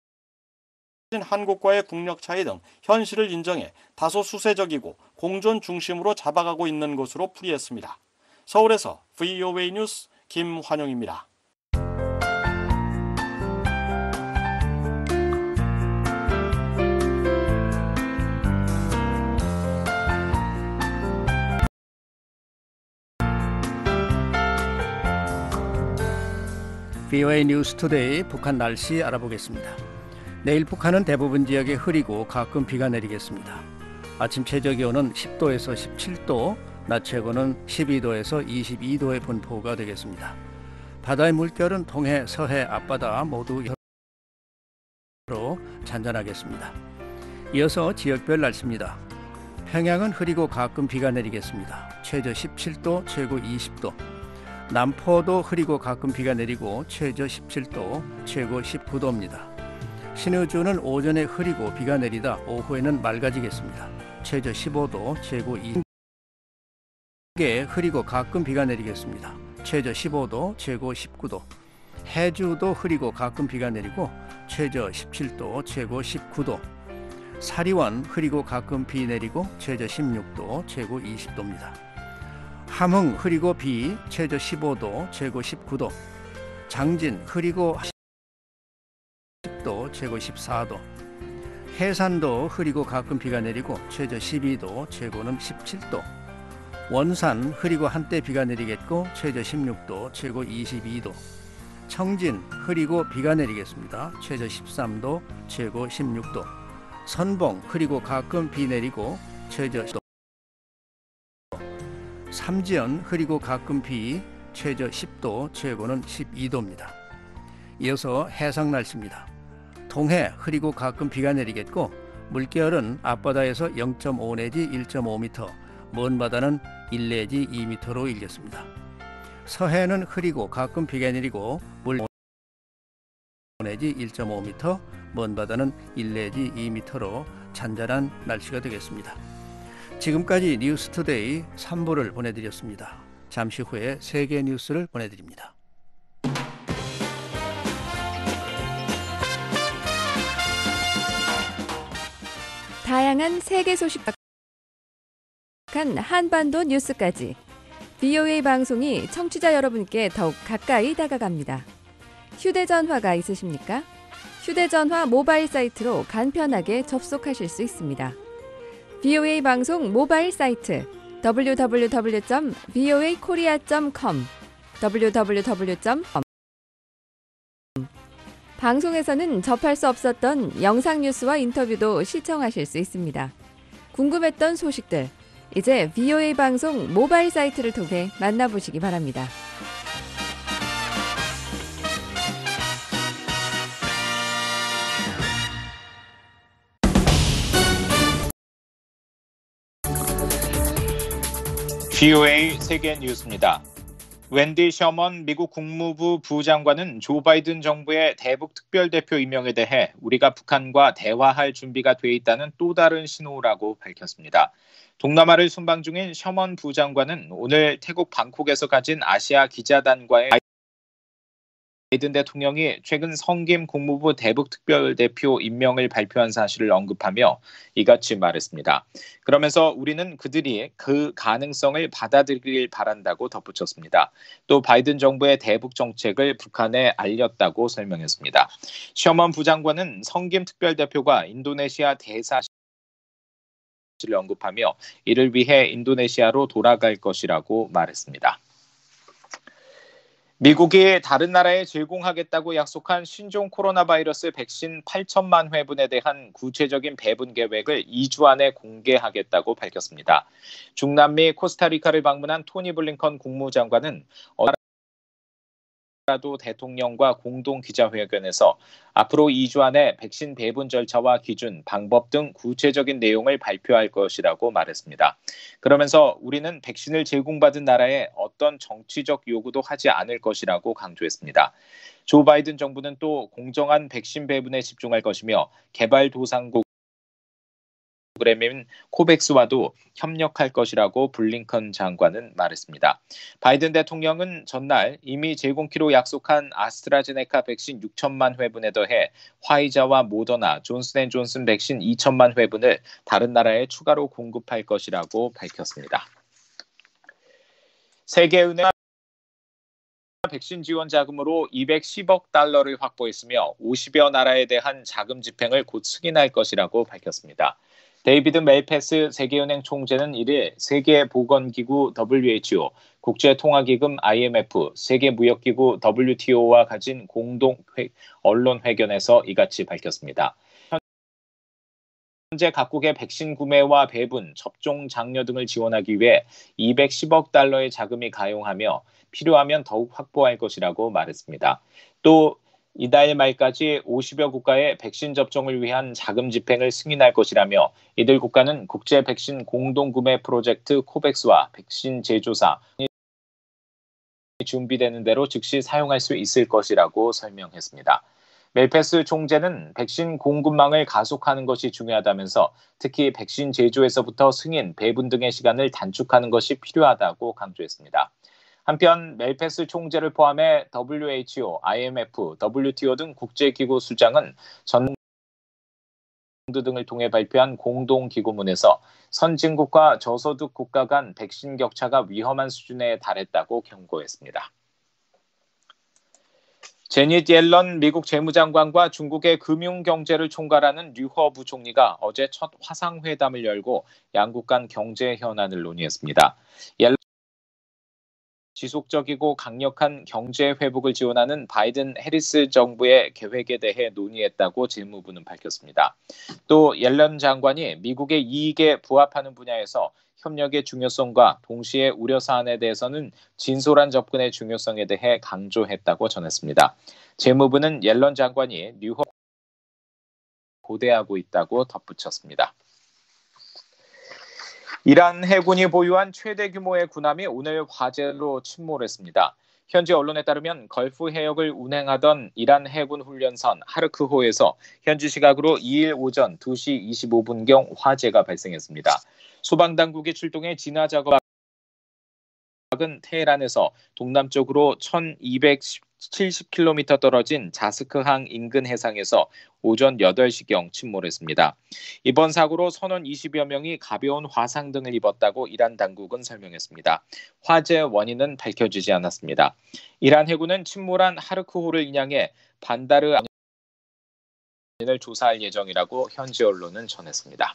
한국과의 국력 차이 등 현실을 인정해 다소 수세적이고 공존 중심으로 잡아가고 있는 것으로 풀이했습니다. 서울에서 VOA 뉴스 김환용입니다. VOA 뉴스 투데이 북한 날씨 알아보겠습니다. 내일 북한은 대부분 지역에 흐리고 가끔 비가 내리겠습니다. 아침 최저기온은 10도에서 17도, 낮 최고는 12도에서 22도의 분포가 되겠습니다. 바다의 물결은 동해, 서해, 앞바다 모두 여로 잔잔하겠습니다. 이어서 지역별 날씨입니다. 평양은 흐리고 가끔 비가 내리겠습니다. 최저 17도, 최고 20도. 남포도 흐리고 가끔 비가 내리고 최저 17도, 최고 19도입니다. 신의주는 오전에 흐리고 비가 내리다 오후에는 맑아지겠습니다. 최저 15도, 최고 20도. 흐리고 가끔 비가 내리겠습니다. 최저 15도, 최고 19도. 해주도 흐리고 가끔 비가 내리고 최저 17도, 최고 19도. 사리원 흐리고 가끔 비 내리고 최저 16도, 최고 20도입니다. 함흥 흐리고 비 최저 15도, 최고 19도. 장진 흐리고 10도, 최고 14도. 해산도 흐리고 가끔 비가 내리고 최저 12도, 최고는 17도. 원산 흐리고 한때 비가 내리겠고 최저 16도, 최고 22도. 청진 흐리고 비가 내리겠습니다. 최저 13도, 최고 16도. 선봉 흐리고 가끔 비 내리고 최저 10도. 삼지연 흐리고 가끔 비 최저 10도, 최고는 12도입니다. 이어서 해상 날씨입니다. 동해 흐리고 가끔 비가 내리겠고 물결은 앞바다에서 0.5 내지 1.5m, 먼 바다는 1 내지 2m로 일겠습니다. 서해는 흐리고 가끔 비가 내리고 물 내지 1.5m, 먼 바다는 1 내지 2m로 잔잔한 날씨가 되겠습니다. 지금까지 뉴스투데이 3부를 보내드렸습니다. 잠시 후에 세계 뉴스를 보내드립니다. 다양한 세계 소식 한반도 뉴스까지 VOA 방송이 청취자 여러분께 더욱 가까이 다가갑니다. 휴대전화가 있으십니까? 휴대전화 모바일 사이트로 간편하게 접속하실 수 있습니다. VOA 방송 모바일 사이트 www.voakorea.com www.com 방송에서는 접할 수 없었던 영상 뉴스와 인터뷰도 시청하실 수 있습니다. 궁금했던 소식들 이제 VOA 방송 모바일 사이트를 통해 만나보시기 바랍니다. VOA 세계 뉴스입니다. 웬디 셔먼 미국 국무부 부장관은 조 바이든 정부의 대북 특별대표 임명에 대해 우리가 북한과 대화할 준비가 돼 있다는 또 다른 신호라고 밝혔습니다. 동남아를 순방 중인 셔먼 부장관은 오늘 태국 방콕에서 가진 아시아 기자단과의 바이든 대통령이 최근 성김 국무부 대북 특별대표 임명을 발표한 사실을 언급하며 이같이 말했습니다. 그러면서 우리는 그들이 그 가능성을 받아들이길 바란다고 덧붙였습니다. 또 바이든 정부의 대북 정책을 북한에 알렸다고 설명했습니다. 셔먼 부장관은 성김 특별대표가 인도네시아 대사를 언급하며 이를 위해 인도네시아로 돌아갈 것이라고 말했습니다. 미국이 다른 나라에 제공하겠다고 약속한 신종 코로나 바이러스 백신 8천만 회분에 대한 구체적인 배분 계획을 2주 안에 공개하겠다고 밝혔습니다. 중남미 코스타리카를 방문한 토니 블링컨 국무장관은 대통령과 공동 기자회견에서 앞으로 2주 안에 백신 배분 절차와 기준, 방법 등 구체적인 내용을 발표할 것이라고 말했습니다. 그러면서 우리는 백신을 제공받은 나라에 어떤 정치적 요구도 하지 않을 것이라고 강조했습니다. 조 바이든 정부는 또 공정한 백신 배분에 집중할 것이며 개발도상국 프로그램인 코백스와도 협력할 것이라고 블링컨 장관은 말했습니다. 바이든 대통령은 전날 이미 제공키로 약속한 아스트라제네카 백신 6천만 회분에 더해 화이자와 모더나, 존슨앤존슨 백신 2천만 회분을 다른 나라에 추가로 공급할 것이라고 밝혔습니다. 세계은행 백신 지원 자금으로 210억 달러를 확보했으며 50여 나라에 대한 자금 집행을 곧 승인할 것이라고 밝혔습니다. 데이비드 멜패스 세계은행 총재는 1일 세계보건기구 WHO, 국제통화기금 IMF, 세계무역기구 WTO와 가진 공동 언론회견에서 이같이 밝혔습니다. 현재 각국의 백신 구매와 배분, 접종 장려 등을 지원하기 위해 210억 달러의 자금이 가용하며 필요하면 더욱 확보할 것이라고 말했습니다. 또 이달 말까지 50여 국가의 백신 접종을 위한 자금 집행을 승인할 것이라며 이들 국가는 국제 백신 공동구매 프로젝트 코백스와 백신 제조사 준비되는 대로 즉시 사용할 수 있을 것이라고 설명했습니다. 멜페스 총재는 백신 공급망을 가속하는 것이 중요하다면서 특히 백신 제조에서부터 승인, 배분 등의 시간을 단축하는 것이 필요하다고 강조했습니다. 한편 멜페스 총재를 포함해 WHO, IMF, WTO 등 국제기구 수장은 전문가 등을 통해 발표한 공동기고문에서 선진국과 저소득 국가 간 백신 격차가 위험한 수준에 달했다고 경고했습니다. 제닛 옐런 미국 재무장관과 중국의 금융경제를 총괄하는 류허 부총리가 어제 첫 화상회담을 열고 양국 간 경제 현안을 논의했습니다. 옐런 지속적이고 강력한 경제 회복을 지원하는 바이든 해리스 정부의 계획에 대해 논의했다고 재무부는 밝혔습니다. 또 옐런 장관이 미국의 이익에 부합하는 분야에서 협력의 중요성과 동시에 우려사안에 대해서는 진솔한 접근의 중요성에 대해 강조했다고 전했습니다. 재무부는 옐런 장관이 류허 고대하고 있다고 덧붙였습니다. 이란 해군이 보유한 최대 규모의 군함이 오늘 화재로 침몰했습니다. 현지 언론에 따르면 걸프 해역을 운행하던 이란 해군 훈련선 하르크호에서 현지 시각으로 2일 오전 2시 25분경 화재가 발생했습니다. 소방당국이 출동해 진화 작업은 테헤란에서 동남쪽으로 1270km 떨어진 자스크항 인근 해상에서 오전 8시경 침몰했습니다. 이번 사고로 선원 20여 명이 가벼운 화상 등을 입었다고 이란 당국은 설명했습니다. 화재 원인은 밝혀지지 않았습니다. 이란 해군은 침몰한 하르크호를 인양해 반다르 안을 조사할 예정이라고 현지 언론은 전했습니다.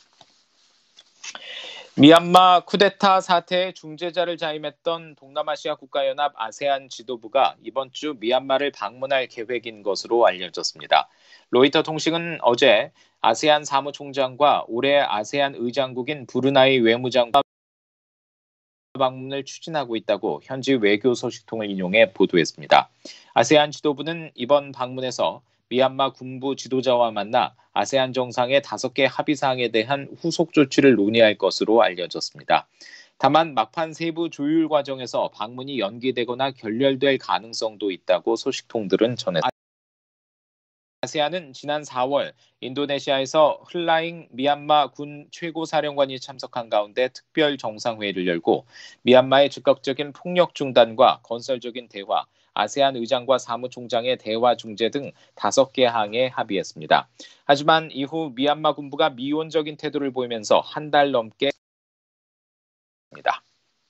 미얀마 쿠데타 사태의 중재자를 자임했던 동남아시아 국가연합 아세안 지도부가 이번 주 미얀마를 방문할 계획인 것으로 알려졌습니다. 로이터 통신은 어제 아세안 사무총장과 올해 아세안 의장국인 브루나이 외무장관 방문을 추진하고 있다고 현지 외교 소식통을 인용해 보도했습니다. 아세안 지도부는 이번 방문에서 미얀마 군부 지도자와 만나 아세안 정상의 5개 합의사항에 대한 후속 조치를 논의할 것으로 알려졌습니다. 다만 막판 세부 조율 과정에서 방문이 연기되거나 결렬될 가능성도 있다고 소식통들은 전했습니다. 아세안은 지난 4월 인도네시아에서 흘라잉 미얀마 군 최고사령관이 참석한 가운데 특별 정상회의를 열고 미얀마의 즉각적인 폭력 중단과 건설적인 대화, 아세안 의장과 사무총장의 대화 중재 등 5개 항에 합의했습니다. 하지만 이후 미얀마 군부가 미온적인 태도를 보이면서 한 달 넘게 했습니다.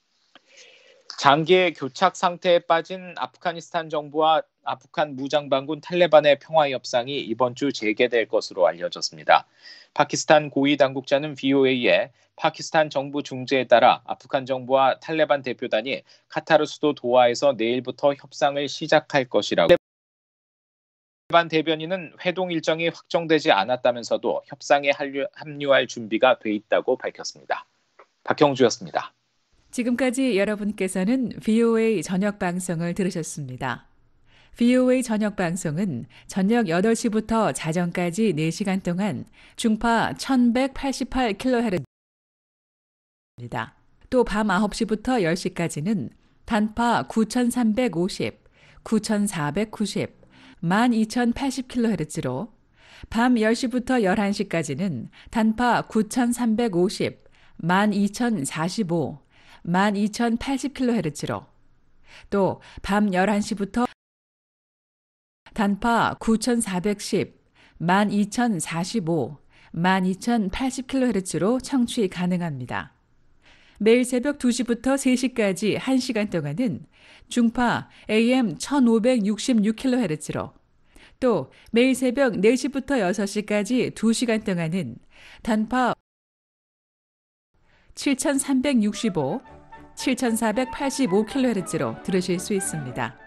장기의 교착 상태에 빠진 아프가니스탄 정부와 아프간 무장반군 탈레반의 평화 협상이 이번 주 재개될 것으로 알려졌습니다. 파키스탄 고위 당국자는 VOA에 파키스탄 정부 중재에 따라 아프간 정부와 탈레반 대표단이 카타르 수도 도하에서 내일부터 협상을 시작할 것이라고. 탈레반 대변인은 회동 일정이 확정되지 않았다면서도 협상에 합류할 준비가 돼 있다고 밝혔습니다. 박형주였습니다. 지금까지 여러분께서는 VOA 저녁 방송을 들으셨습니다. VOA 저녁 방송은 저녁 8시부터 자정까지 4시간 동안 중파 1188kHz입니다. 또 밤 9시부터 10시까지는 단파 9350, 9490, 12080kHz로 밤 10시부터 11시까지는 단파 9350, 12045, 12080kHz로 또 밤 11시부터 단파 9410, 12045, 12080kHz로 청취 가능합니다. 매일 새벽 2시부터 3시까지 1시간 동안은 중파 AM 1566kHz로 또 매일 새벽 4시부터 6시까지 2시간 동안은 단파 7365, 7485kHz로 들으실 수 있습니다.